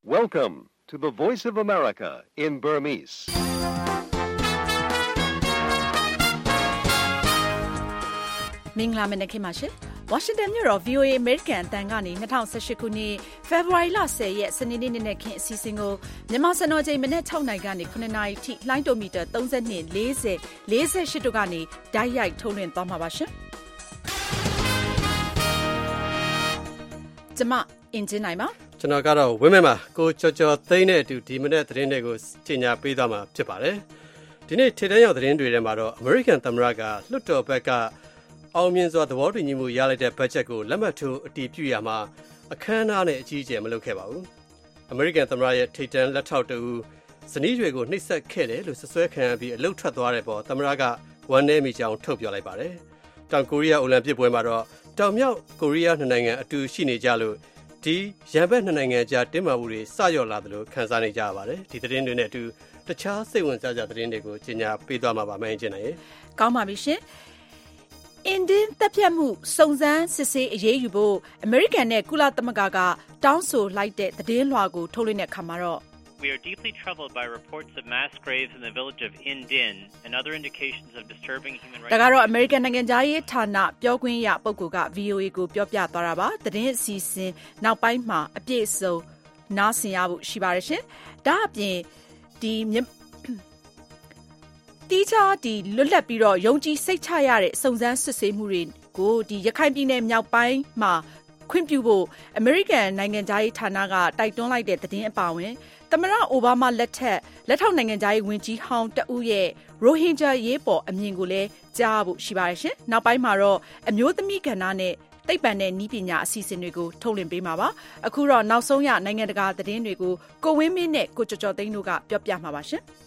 Welcome to the Voice of America in Burmese. ။မင်္ဂလာမနက်ခင်းပါရှင်။ Washington မြို့တော် VOA American အသံကနေ2018ခုနှစ် February လ10ရက်စနေနေ့နေ့ခင်းအစီအစဉ်ကိုမြန်မာစံတော်ချိန်မနက်6နာရီကနေ9နာရီထိလှိုင်းတိုမီတာ32 40 48တို့ကနေဓာတ်ရိုက်ထုတ်လွှင့်သွားမှာပါရှင်။ကျွန်မအင်ဂျင်နိုင်ပါကျွန်တော်ကတော့ဝင်းမဲမှာကိုကြော်သိန်းနဲ့အတူဒီမနေ့သတင်းတွေကိုကြီးညာပေးသွားမှာဖြစ်ပါတယ်။ဒီနေ့ထေတန်းရောက်သတင်းတွေထဲမှာတော့ American သမ္မတကလွှတ်တော်ဘက်ကအောင်မြင်စွာသဘောတူညီမှုရလိုက်တဲ့ဘတ်ဂျက်ကိုလက်မှတ်ထိုးအတည်ပြုရမှာအခမ်းအနားနဲ့အကြီးအကျယ်မလုပ်ခဲ့ပါဘူး။ American သမ္မတရဲ့ထိပ်တန်းလက်ထောက်တူဇနီးတွေကိုနှိပ်စက်ခဲ့တယ်လို့ဆွဆွဲခံရပြီးအလုတ်ထွက်သွားတဲ့ပေါ်သမ္မတကဝန်내မိကြောင်းထုတ်ပြောလိုက်ပါတယ်။တောင်ကိုရီးယားအိုလံပစ်ပွဲမှာတော့တောင်မြောက်ကိုရီးယားနှစ်နိုင်ငံအတူရှိနေကြလို့ဒီရန်ဘက်နှစ်နိုင်ငံကြားတင်းမာမှုတွေစရော့လာတယ်လို့ခန်းစားနေကြရပါတယ်။ဒီသတင်းတွေနဲ့အတူတခြားစိတ်ဝင်စားစရာသတင်းတွေကိုကြီးညာပေးသွားမှာပါမင်းကျင်နိုင်ရေ။ကောင်းပါပြီရှင်။အင်ဒင်းတပ်ဖြတ်မှုစုံစမ်းစစ်ဆေးအရေးယူဖို့အမေရိကန်နဲ့ကုလသမဂ္ဂကတောင်းဆိုလိုက်တဲ့သတင်းလွှာကိုထုတ်လွှင့်တဲ့အခါမှာတော့ We are deeply troubled by reports of mass graves in the village of Indin and other indications of disturbing human rights. ဒါကတော့အမေရိကန်နိုင်ငံသားရေးဌာနပြောခွင့်ရပုဂ္ဂိုလ်က VOA ကိုပြောပြသွားတာပါ။သတင်းအစီအစဉ်နောက်ပိုင်းမှာအပြည့်အစုံနားဆင်ရဖို့ရှိပါတယ်ရှင်။ဒါအပြင်တီးခြားလွတ်လပ်ပြီးတော့ယုံကြည်စိတ်ချရတဲ့စုံစမ်းစစ်ဆေးမှုတွေကိုရခိုင်ပြည်နယ်မြောက်ပိုင်းမှာခွင့်ပြုဖို့အမေရိကန်နိုင်ငံသားရေးဌာနကတိုက်တွန်းလိုက်တဲ့သတင်းအပါအဝင်သမ္မတအိုဘားမားလက်ထောက်နိုင်ငံသားရေးဝန်ကြီးဟောင်းတဦးရဲ့ရိုဟင်ဂျာရေးပေါ်အမြင်ကိုလည်းကြားဖို့ရှိပါတယ်ရှင်။နောက်ပိုင်းမှာတော့အမျိုးသမီးကဏ္ဍနဲ့သိပ္ပံနဲ့နည်းပညာအစီအစဉ်တွေကိုထုတ်လွှင့်ပေးမှာပါ။အခုတော့နောက်ဆုံးရနိုင်ငံတကာသတင်းတွေကိုကိုဝင်းမင်းနဲ့ကိုကျော်သိန်းတို့ကပြောပြမှာပါရှင်။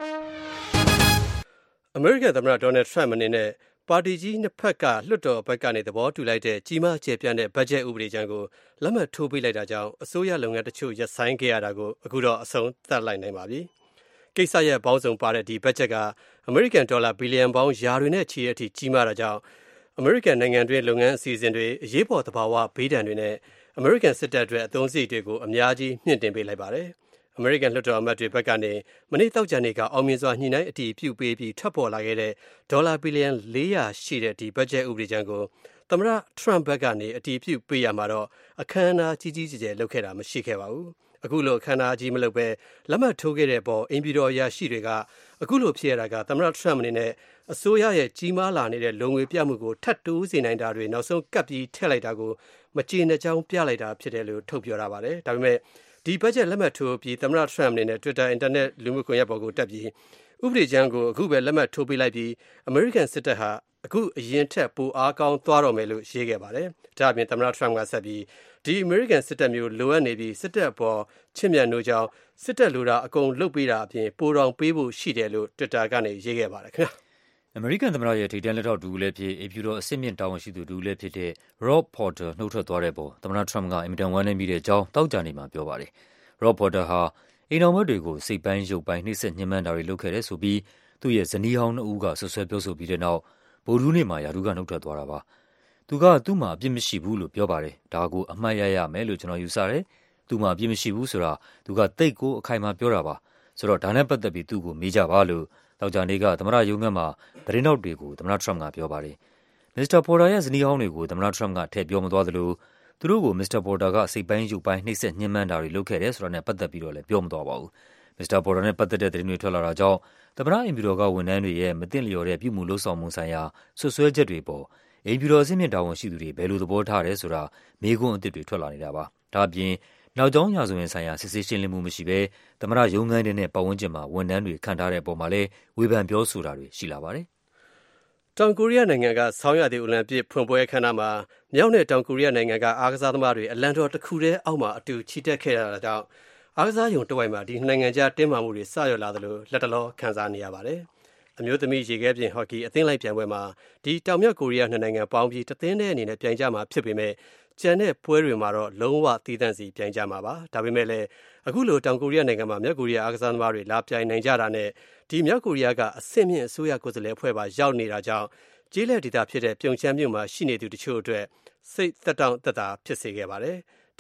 အမေရိကန်သမ္မတဒေါ်နယ်ထရမ့်အနေနဲ့ပါတီကြီးနှစ်ဖက်ကလွှတ်တော်ဘက်ကနေသဘောတူလိုက်တဲ့ကြီးမားကျယ်ပြန့်တဲ့ဘတ်ဂျက်ဥပဒေကြမ်းကိုလက်မှတ်ထိုးပေးလိုက်တာကြောင့်အစိုးရလုပ်ငန်းတချို့ရပ်ဆိုင်းခဲ့ရတာကိုအခုတော့အဆုံးသတ်လိုက်နိုင်ပါပြီ။ကိစ္စရပ်ပေါင်းစုံပါတဲ့ဒီဘတ်ဂျက်ကအမေရိကန်ဒေါ်လာဘီလီယံပေါင်းရာတွေနဲ့ချီတဲ့အထိကြီးမားတာကြောင့်အမေရိကန်နိုင်ငံတွင်းလုပ်ငန်းအစီအစဉ်တွေအရေးပေါ်သဘာဝဘေးဒဏ်တွေနဲ့အမေရိကန်စစ်တပ်အတွက်အသုံးစရိတ်တွေကိုအများကြီးမြင့်တင်ပေးလိုက်ပါတယ်။အမေရိကန်လွှတ်တော်အမတ်တွေဘက်ကနေမနေ့တောက်ကြနေ့ကအောင်မြင်စွာညှိနှိုင်းအတည်ပြုပေးပြီးထွက်ပေါ်လာခဲ့တဲ့ဒေါ်လာဘီလီယံ400ရှိတဲ့ဒီဘတ်ဂျက်ဥပဒေကြမ်းကိုသမ္မတထရမ့်ဘက်ကနေအတည်ပြုပေးရမှာတော့အခမ်းအနားကြီးကြီးကျယ်လုပ်ခဲ့တာမရှိခဲ့ပါဘူး။အခုလိုအခမ်းအနားကြီးမလုပ်ဘဲလက်မှတ်ထိုးခဲ့တဲ့ပေါ်အင်ပြည်တော်အရာရှိတွေကအခုလိုဖြစ်ရတာကသမ္မတထရမ့်အနေနဲ့အစိုးရရဲ့ကြီးမားလာနေတဲ့လုံငွေပြမှုကိုထပ်တိုးစေနိုင်တာတွေနောက်ဆုံးကပ်ပြီးထည့်လိုက်တာကိုမကျေနပ်ကြောင်းပြလိုက်တာဖြစ်တယ်လို့ထုတ်ပြောထားပါတယ်။ဒါပေမဲ့ဒီဘတ်ဂျက်လက်မှတ်ထိုးပြီးသမ္မတထရမ့်အနေနဲ့ Twitter အင်တာနက်လူမှုကွန်ရက်ပေါ်ကိုတက်ပြီးဥပဒေကြမ်းကိုအခုပဲလက်မှတ်ထိုးပေးလိုက်ပြီးအမေရိကန်စစ်တပ်ဟာအခုအရင်ထက်ပိုအားကောင်းသွားတော့မယ်လို့ရေးခဲ့ပါတယ်။ဒါ့အပြင်သမ္မတထရမ့်ကဆက်ပြီးဒီအမေရိကန်စစ်တပ်မျိုးလိုအပ်နေပြီးစစ်တပ်အပေါ်ချစ်မြတ်နိုးကြောင်းစစ်တပ်လိုတာအကုန်လုပ်ပေးတာအပြင်ပိုတောင်ပေးဖို့ရှိတယ်လို့ Twitter ကနေရေးခဲ့ပါတယ်ခင်ဗျာ။အမေရိကန်သမ္မတရဲ့ထိပ်တန်းလက်ထောက်တူလည်းဖြစ်အိမ်ဖြူတော်အဆင့်မြင့်တာဝန်ရှိသူတူလည်းဖြစ်တဲ့ Rob Porter နှုတ်ထွက်သွားတဲ့ပေါ်သမ္မတထရမ့်ကအင်မတန်ဝမ်းနည်းမိတဲ့အကြောင်းတောက်ကြနေမှာပြောပါတယ်။ Rob Porter ဟာအိမ်တော်မက်တွေကိုစိတ်ပိုင်းရုပ်ပိုင်းနှိပ်စက်ညှဉ်းပန်းတာတွေလုပ်ခဲ့တယ်ဆိုပြီးသူ့ရဲ့ဇနီးဟောင်းနှစ်ဦးကဆွဆွဲပြောဆိုပြီးတဲ့နောက်ဗုဒ္ဓဟူးနေ့မှာရာထူးကနှုတ်ထွက်သွားတာပါ။သူ့မှာအပြစ်မရှိဘူးလို့ပြောပါတယ်။ဒါကိုအမှတ်ရရမယ်လို့ကျွန်တော်ယူဆတယ်။သူ့မှာအပြစ်မရှိဘူးဆိုတာသူကသိပ်ကိုအခိုင်အမာပြောတာပါ။ဆိုတော့ဒါနဲ့ပတ်သက်ပြီးသူ့ကိုမေးကြပါလို့တောက်ကြနေ့ကသမ္မတရုံးခန်းမှာသတင်းထောက်တွေကိုသမ္မတထရမ့်ကပြောပါတယ်။မစ္စတာပေါ်တာရဲ့ဇနီးဟောင်းတွေကိုသမ္မတထရမ့်ကထည့်ပြောမသွားသလိုသူတို့ကိုမစ္စတာပေါ်တာကစိတ်ပိုင်းရုပ်ပိုင်းနှိပ်စက်ညှဉ်းပန်းတာတွေလုပ်ခဲ့တယ်ဆိုတာနဲ့ပတ်သက်ပြီးတော့လည်းပြောမသွားပါဘူး။မစ္စတာပေါ်တာနဲ့ပတ်သက်တဲ့သတင်းတွေထွက်လာတာကြောင့်သမ္မတအိမ်ဖြူတော်ကဝန်ထမ်းတွေရဲ့မသင့်လျော်တဲ့ပြုမှုလုပ်ဆောင်မှုဆိုင်ရာဆွဆွဲချက်တွေပေါ်အိမ်ဖြူတော်အဆင့်မြင့်တာဝန်ရှိသူတွေဘယ်လိုသဘောထားတယ်ဆိုတာမေးခွန်းအသစ်တွေထွက်လာနေတာပါ။ဒါ့အပြင်နောက်ကျောင်းရာဇဝင်ဆိုင်ရာစစ်ဆေးရှင်းလင်းမှုမရှိဘဲသမ္မတရုံးခန်းထဲနဲ့ပတ်ဝန်းကျင်မှာဝန်ထမ်းတွေခန့်ထားတဲ့အပေါ်မှာလည်းဝေဖန်ပြောဆိုတာတွေရှိလာပါတယ်။တောင်ကိုရီးယားနိုင်ငံကဆောင်းရာသီအိုလံပစ်ဖွင့်ပွဲအခမ်းအနားမှာမြောက်နဲ့တောင်ကိုရီးယားနိုင်ငံကအားကစားသမားတွေအလံတော်တစ်ခုတည်းအောက်မှာအတူချီတက်ခဲ့ရတာကြောင့်အားကစားရုံတစ်ဝိုက်မှာဒီနိုင်ငံခြားတင်းမာမှုတွေစရောက်လာသလိုလက်တလောခံစားနေရပါတယ်။အမျိုးသမီးရေခဲပြင်ဟော့ကီအသင်းလိုက်ပြိုင်ပွဲမှာဒီတောင်မြောက်ကိုရီးယားနှစ်နိုင်ငံပေါင်းပြီးတသင်းတဲ့အနေနဲ့ပြိုင်ကြမှာဖြစ်ပေမဲ့ကျန်တဲ့ပွဲတွေမှာတော့လုံးဝသီးသန့်စီပြိုင်ကြမှာပါ။ဒါပေမဲ့လည်းအခုလိုတောင်ကိုရီးယားနိုင်ငံမှာမြောက်ကိုရီးယားအားကစားသမားတွေလာပြိုင်နိုင်ကြတာနဲ့ဒီမြောက်ကိုရီးယားကအဆင့်မြင့်အစိုးရကိုယ်စားလှယ်အဖွဲ့ပါရောက်နေတာကြောင့်ကျေးလက်ဒေသဖြစ်တဲ့ပြုံချမ်းမြို့မှာရှိနေသူတချို့အတွက်စိတ်သက်တောင့်သက်သာဖြစ်စေခဲ့ပါတယ်။ ဒီ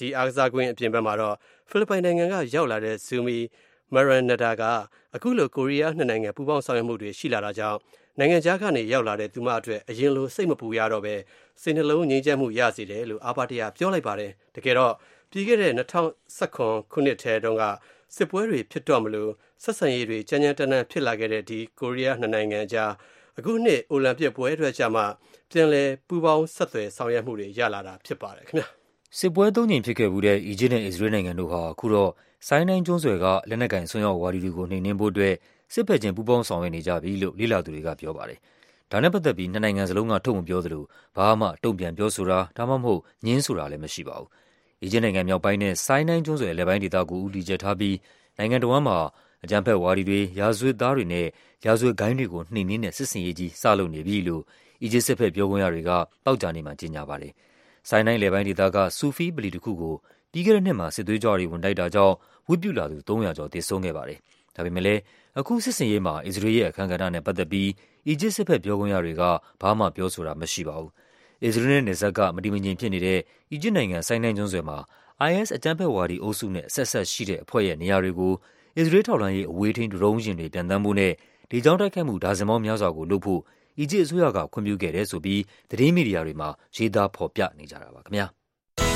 ဒီအားကစားကွင်းအပြင်ဘက်မှာတော့ဖိလစ်ပိုင်နိုင်ငံကရောက်လာတဲ့ Zumi Maranata ကအခုလိုကိုရီးယားနှစ်နိုင်ငံပူးပေါင်းဆောင်ရွက်မှုတွေရှိလာတာကြောင့်နိုင်ငံခြားကနေရောက်လာတဲ့သူမအတွက်အရင်လိုစိတ်မပူရတော့ပဲစိတ်နှလုံးငြိမ်းချမ်းမှုရစေတယ်လို့အာပါတရပြောလိုက်ပါတယ်တကယ်တော့ပြီးခဲ့တဲ့2019ခုနှစ်ထဲတုန်းကစစ်ပွဲတွေဖြစ်တော့မလို့ဆက်ဆံရေးတွေကြမ်းကြမ်းတမ်းတမ်းဖြစ်လာခဲ့တဲ့ဒီကိုရီးယားနှစ်နိုင်ငံကြားအခုနှစ်အိုလံပစ်ပွဲအတွက်ကြမှာပြန်လည်ပူးပေါင်းဆက်သွယ်ဆောင်ရွက်မှုတွေရလာတာဖြစ်ပါတယ်ခင်ဗျာစစ်ပွဲ3ကြိမ်ဖြစ်ခဲ့မှုတဲ့အီဂျစ်နဲ့အစ္စရေးနိုင်ငံတို့ဟာအခုတော့ဆိုင်းနိုင်ကျွန်းဆွယ်ကလက်နက်ကိုင်ဆွမ်းရောက်ဝါဒီတွေကိုနှိမ်နင်းဖို့အတွက်စစ်ဖက်ချင်းပူးပေါင်းဆောင်ရွက်နေကြပြီလို့လေ့လာသူတွေကပြောပါတယ်။ဒါနဲ့ပတ်သက်ပြီးနှစ်နိုင်ငံစလုံးကထုတ်မပြောသလိုဘာမှတုံ့ပြန်ပြောဆိုတာဒါမှမဟုတ်ညှင်းဆိုတာလည်းမရှိပါဘူး။အီဂျစ်နိုင်ငံမြောက်ပိုင်းနဲ့ဆိုင်းနိုင်ကျွန်းဆွယ်အလဲပိုင်းဒေသကိုဦးတည်ချက်ထားပြီးနိုင်ငံတော်မှာအကြမ်းဖက်ဝါဒီတွေရာဇဝတ်သားတွေနဲ့ရာဇဝတ်ဂိုဏ်းတွေကိုနှိမ်နင်းတဲ့စစ်စင်ရေးကြီးစလုပ်နေပြီလို့အီဂျစ်စစ်ဖက်ပြောခွင့်ရတွေကတောက်ကြနေမှကြေညာပါတယ်။ဆိုင်းနိုင်လေပိုင်းဒေသကဆူဖီပလီတစ်ခုကိုပြီးခဲ့တဲ့နှစ်မှာစစ်သွေးကြွတွေဝင်တိုက်တာကြောင့်ဝတ်ပြုလာသူ300ကျော်သေဆုံးခဲ့ပါတယ်။ဒါပေမဲ့လည်းအခုစစ်စင်ရေးမှာအစ္စရေးရဲ့အခမ်းကဏ္ဍနဲ့ပတ်သက်ပြီးအီဂျစ်စစ်ဖက်ပြောခွင့်ရတွေကဘာမှပြောဆိုတာမရှိပါဘူး။အစ္စရေးနဲ့နယ်စပ်ကမတည်မငြိမ်ဖြစ်နေတဲ့အီဂျစ်နိုင်ငံဆိုင်းနိုင်ကျွန်းဆွယ်မှာ IS အကြမ်းဖက်ဝါဒီအုပ်စုနဲ့ဆက်ရှိတဲ့အဖွဲ့ရဲ့နေရာတွေကိုအစ္စရေးထောက်လှမ်းရေးအဝေးထိန်းဒရုန်းယာဉ်တွေပြန်တမ်းဖို့နဲ့လေကြောင်းတိုက်ခိုက်မှုဒါဇင်ပေါင်းများစွာကိုလုပ်ဖို့အီဂျစ်အစိုးရကခွင့်ပြုခဲ့တယ်ဆိုပြီးသတင်းမီဒီယာတွေမှာရေးသားဖော်ပြနေကြတာပါခင်ဗျာ။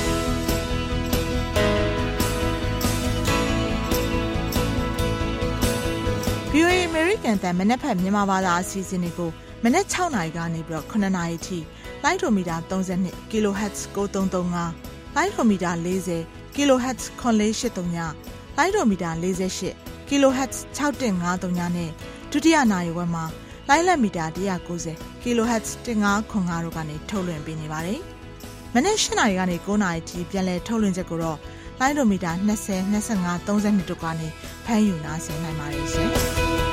VOA American တန်မနေ့ဖက်မြန်မာဘာသာအစီအစဉ်တွေကိုမနေ့6နာရီကနေပြီးတော့9နာရီထိလိုင်းဒိုမီတာ32 kHz 9335လိုင်းဒိုမီတာ40 kHz 9483လိုင်းဒိုမီတာ48 kHz 6153နဲ့ဒုတိယနာရီဝက်မှာလိုင်းလက်မီတာ190 kHz 1505တို့ကနေထုတ်လွှင့်ပေးနေပါတယ်။မနေ့7နာရီကနေ9နာရီထိပြန်လည်ထုတ်လွှင့်ချက်ကိုတော့လိုင်းဒိုမီတာ20 25 32တို့ကနေဖမ်းယူနားဆင်နိုင်ပါတယ်ရှင်။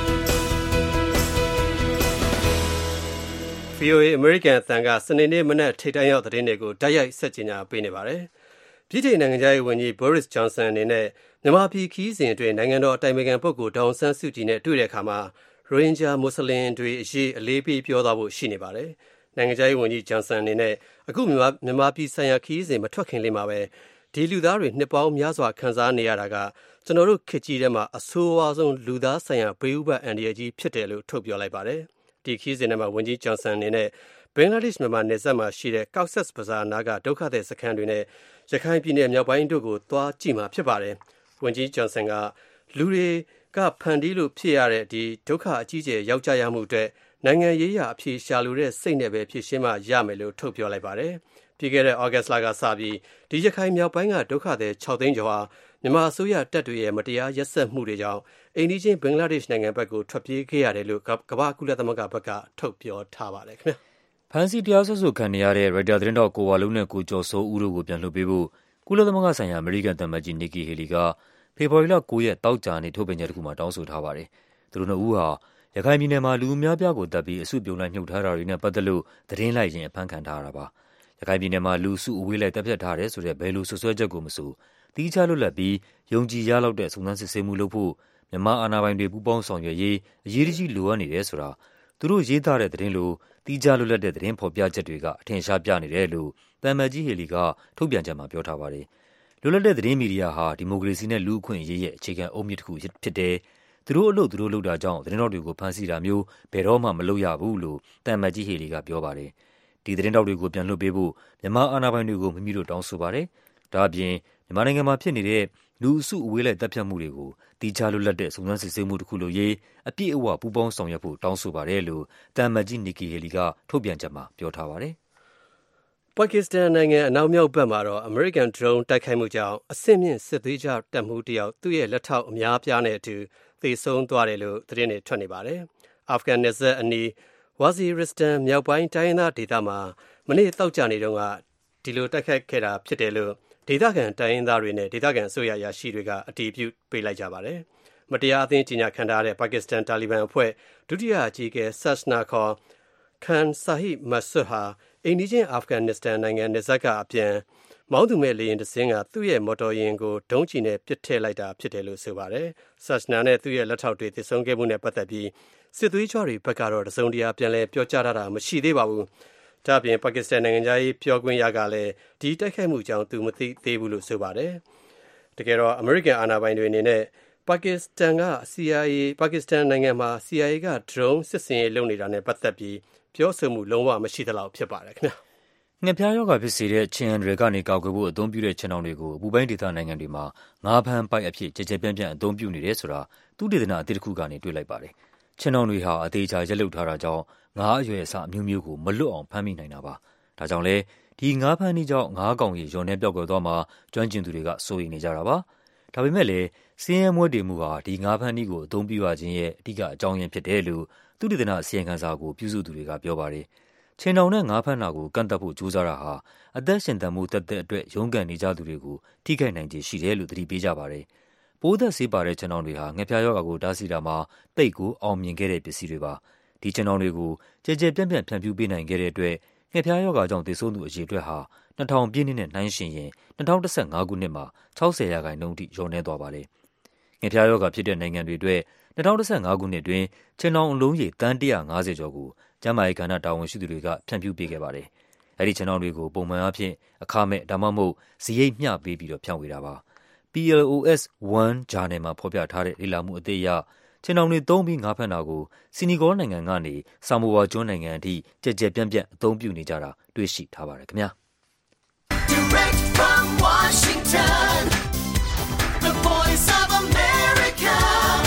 VOA American အသံကစနေနေ့မနက်ထိပ်တန်းရောက်သတင်းတွေကိုတိုက်ရိုက်ဆက်ကြေညာပေးနေပါတယ်။ပြည်ထောင်နိုင်ငံခြားရေးဝန်ကြီး Boris Johnson အနေနဲ့မြန်မာပြည်ခီးစဉ်အတွင်းနိုင်ငံတော်အတိုင်ပင်ခံပုဂ္ဂိုလ်ဒေါအောင်ဆန်းစုကြည်နဲ့တွေ့တဲ့အခါမှာရိုဟင်ဂျာမွတ်စလင်တွေအရေးအလေးပေးပြောသွားဖို့ရှိနေပါတယ်။နိုင်ငံခြားရေးဝန်ကြီး Johnson အနေနဲ့အခုမြန်မာပြည်ဆိုင်ရာခီးစဉ်မထွက်ခင်လေးမှာပဲဒီလူသားတွေနှစ်ပေါင်းများစွာခံစားနေရတာကကျွန်တော်တို့ခေတ်ကြီးထဲမှာအဆိုးဝါးဆုံးလူသားဆိုင်ရာဘေးဥပဒ်အန္တရာယ်ကြီးဖြစ်တယ်လို့ထုတ်ပြောလိုက်ပါတယ်။ဒီခီးစဉ်ထဲမှာဝန်ကြီး Johnson အနေနဲ့ဘင်္ဂလားဒေ့ရှ်မြန်မာနယ်စပ်မှာရှိတဲ့ Cox's Bazar နာကဒုက္ခသည်စခန်းတွေနဲ့ရခိုင်ပြည်နယ်မြောက်ပိုင်းတို့ကိုသွားကြည့်မှာဖြစ်ပါတယ်။ဝန်ကြီး Johnson ကလူတွေကဖန်တီးလို့ဖြစ်ရတဲ့ဒီဒုက္ခအကြီးအကျယ်ရောက်ကြရမှုအတွက်နိုင်ငံရေးရအဖြေရှာလိုတဲ့စိတ်နဲ့ပဲဖြေရှင်းမှရမယ်လို့ထုတ်ပြောလိုက်ပါတယ်။ပြီးခဲ့တဲ့ August လကစပြီးဒီရခိုင်မြောက်ပိုင်းကဒုက္ခသည်6သိန်းကျော်ဟာမြန်မာအစိုးရတပ်တွေရဲ့မတရားရက်စက်မှုတွေကြောင့်အိမ်နီးချင်းဘင်္ဂလားဒေ့ရှ်နိုင်ငံဘက်ကိုထွက်ပြေးခဲ့ရတယ်လို့ကမ္ဘာကုလသမဂ္ဂဘက်ကထုတ်ပြောထားပါတယ်ခင်ဗျာ။ဖမ်းဆီးတရားစွဲဆိုခံနေရတဲ့ရိုက်တာသတင်းတောက်ကိုဝါလုံးနဲ့ကိုကျော်စိုးဦးတို့ကိုပြန်လွှတ်ပေးဖို့ကုလသမဂ္ဂဆိုင်ရာအမေရိကန်သံအမတ်ကြီး Nikki Haley ကဖေဖော်ဝါရီလ9ရက်တောက်ကြနေ့ထုတ်ပြန်ချက်တစ်ခုမှာတောင်းဆိုထားပါတယ်။သူတို့နှစ်ဦးဟာရခိုင်ပြည်နယ်မှာလူအများပြားကိုတပ်ပြီးအစုပြုံလိုက်မြုပ်ထားတာတွေနဲ့ပတ်သက်လို့သတင်းလိုက်ရင်အဖမ်းခံထားရတာပါ။ရခိုင်ပြည်နယ်မှာလူစုအဝေးလိုက်တပ်ဖြတ်ထားတယ်ဆိုတဲ့ဘယ်လိုဆွဆွဲချက်ကိုမဆိုတီးခြားလွတ်လပ်ပြီးယုံကြည်ရလောက်တဲ့စုံစမ်းစစ်ဆေးမှုလုပ်ဖို့မြန်မာအာဏာပိုင်တွေပူးပေါင်းဆောင်ရွက်ရေးအရေးကြီးလိုအပ်နေတယ်ဆိုတာသူတို့ရေးသားတဲ့သတင်းလိုတီးခြားလွတ်လပ်တဲ့သတင်းဖော်ပြချက်တွေကအထင်ရှားပြနေတယ်လို့သံအမတ်ကြီးဟေလီကထုတ်ပြန်ချက်မှာပြောထားပါတယ်။လွတ်လပ်တဲ့သတင်းမီဒီယာဟာဒီမိုကရေစီနဲ့လူ့အခွင့်အရေးရဲ့အခြေခံအုတ်မြစ်တစ်ခုဖြစ်တယ်။သူတို့အလုပ်လုပ်တာကြောင့်သတင်းတောက်တွေကိုဖမ်းဆီးတာမျိုးဘယ်တော့မှမလုပ်ရဘူးလို့သံအမတ်ကြီးဟေလီကပြောပါတယ်။ဒီသတင်းတောက်တွေကိုပြန်လွှတ်ပေးဖို့မြန်မာအာဏာပိုင်တွေကိုမိမိတို့တောင်းဆိုပါတယ်။ဒါ့အပြင်မြန်မာနိုင်ငံမှာဖြစ်နေတဲ့လူအစုအဝေးလိုက်တပ်ဖြတ်မှုတွေကိုတီးခြားလွတ်လပ်တဲ့စုံစမ်းစစ်ဆေးမှုတစ်ခုလိုရေးအပြည့်အဝပူးပေါင်းဆောင်ရွက်ဖို့တောင်းဆိုပါတယ်လို့သံအမတ်ကြီး Nikki Haley ကထုတ်ပြန်ချက်မှာပြောထားပါတယ်။ပါကစ္စတန်နိုင်ငံအနောက်မြောက်ဘက်မှာတော့ American drone တိုက်ခိုက်မှုကြောင့်အဆင့်မြင့်စစ်သွေးကြွတပ်မှုတယောက်သူ့ရဲ့လက်ထောက်အများပြားနဲ့အတူသေဆုံးသွားတယ်လို့သတင်းတွေထွက်နေပါတယ်။ အာဖဂန်နယ်စပ်အနီးWaziristan မြောက်ပိုင်းတိုင်းရင်းသားဒေသမှာမနေ့တောက်ကြနေတုန်းကဒီလိုတိုက်ခိုက်ခဲ့တာဖြစ်တယ်လို့ဒေသခံတိုင်းရင်းသားတွေနဲ့ဒေသခံအစိုးရရာရှိတွေကအတည်ပြုပေးလိုက်ကြပါတယ်။မတရားအသင်းကြီးညာခံထားတဲ့ပါကစ္စတန်တာလီဘန်အဖွဲ့ဒုတိယအကြီးအကဲ Sasna Khan Sahib Massoud ဟာအိန္ဒိချင်းအာဖဂန်နစ္စတန်နိုင်ငံနယ်စပ်ကအပြန်မောင်းသူမဲ့လေယာဉ်တစ်စင်းကသူ့ရဲ့မော်တော်ယာဉ်ကိုဒုံးကျည်နဲ့ပစ်ထည့်လိုက်တာဖြစ်တယ်လို့ဆိုပါတယ်။ Sasna နဲ့သူ့ရဲ့လက်ထောက်တွေသေဆုံးခဲ့မှုနဲ့ပတ်သက်ပြီးစစ်သွေးကြွတွေဘက်ကတော့တစုံတရာပြန်လည်ပြောကြားတာမရှိသေးပါဘူး။ဒါ့အပြင်ပါကစ္စတန်နိုင်ငံသားရေးပြောခွင့်ရကလည်းဒီတိုက်ခိုက်မှုကြောင့်သူမသိသေးဘူးလို့ဆိုပါတယ်တကယ်တော့အမေရိကန်အာဏာပိုင်တွေအနေနဲ့ပါကစ္စတန်နိုင်ငံမှာ CIA က drone စစ်ဆင်ရေးလုပ်နေတာနဲ့ပတ်သက်ပြီးပြောဆိုမှုလုံးဝမရှိသလောက်ဖြစ်ပါတယ်ခင်ဗျာငှက်ဖျားရောဂါဖြစ်စေတဲ့ခြင်အန္တရာယ်ကနေကာကွယ်ဖို့အသုံးပြုတဲ့ခြင်ထောင်တွေကိုအပူပိုင်းဒေသနိုင်ငံတွေမှာငါးဖမ်းပိုက်အဖြစ်ကျယ်ကျယ်ပြန့်ပြန့်အသုံးပြုနေတယ်ဆိုတာသုတေသနအသစ်တစ်ခုကနေတွေ့လိုက်ပါတယ်။ခြင်ထောင်တွေဟာအသေးချာရက်လုပ်ထားတာကြောင့်ငါးအရွယ်အစားအမျိုးမျိုးကိုမလွတ်အောင်ဖမ်းမိနိုင်တာပါ။ဒါကြောင့်လဲဒီငါးဖမ်းနည်းကြောင့်ငါးကောင်ရေလျော်နှဲပြောက်ကွယ်သွားမှာကျွမ်းကျင်သူတွေကစိုးရိမ်နေကြတာပါ။ဒါပေမဲ့လည်းစင်းရဲမွဲတေမှုဟာဒီငါးဖမ်းနည်းကိုအသုံးပြုရခြင်းရဲ့အဓိကအကြောင်းရင်းဖြစ်တယ်လို့သုတေသနအစီရင်ခံစာကိုပြုစုသူတွေကပြောပါတယ်။ခြင်ထောင်နဲ့ငါးဖမ်းတာကိုကန့်သတ်ဖို့ကြိုးစားတာဟာအသက်ရှင်သန်မှုသက်သက်အတွက်ရုန်းကန်နေကြသူတွေကိုထိခိုက်နိုင်ခြေရှိတယ်လို့သတိပေးကြပါတယ်။ပိုးသက်ဆေးပါတဲ့ခြင်ထောင်တွေဟာငှက်ဖျားရောဂါကိုတားဆီးတာမှာသိပ်ကိုအောင်မြင်ခဲ့တဲ့ပစ္စည်းတွေပါ။ဒီခြင်ထောင်တွေကိုကျယ်ကျယ်ပြန့်ပြန့်ဖြန့်ဖြူးပေးနိုင်ခဲ့တဲ့အတွက်ငှက်ဖျားရောဂါကြောင့်သေဆုံးသူအရေအတွက်ဟာ2000ပြည့်နှစ်နဲ့နှိုင်းယှဉ်ရင်2015ခုနှစ်မှာ60%ထိလျော့နည်းသွားပါတယ်။ငှက်ဖျားရောဂါဖြစ်တဲ့နိုင်ငံတွေအတွက်2015ခုနှစ်တွင်ခြင်ထောင်အလုံးရေတန်း150ကျော်ကိုကျန်းမာရေးကဏ္ဍတာဝန်ရှိသူတွေကဖြန့်ဖြူးပေးခဲ့ပါတယ်။အဲဒီခြင်ထောင်တွေကိုပုံမှန်အားဖြင့်အခမဲ့ဒါမှမဟုတ်စရိတ်မျှပေးပြီးဖြန့်ဝေတာပါ။ PLOS One ဂျာနယ်မှာဖော်ပြထားတဲ့လေ့လာမှုအသစ်အရခြင်ထောင်တွေသုံးပြီးငါးဖမ်းတာကိုဆီနီဂေါနိုင်ငံကနေဆာမိုဝါကျွန်းနိုင်ငံအထိကျယ်ကျယ်ပြန့်ပြန့်အသုံးပြုနေကြတာတွေ့ရှိထားပါတယ်ခင်ဗျာ။ Direct from Washington, the voice of America,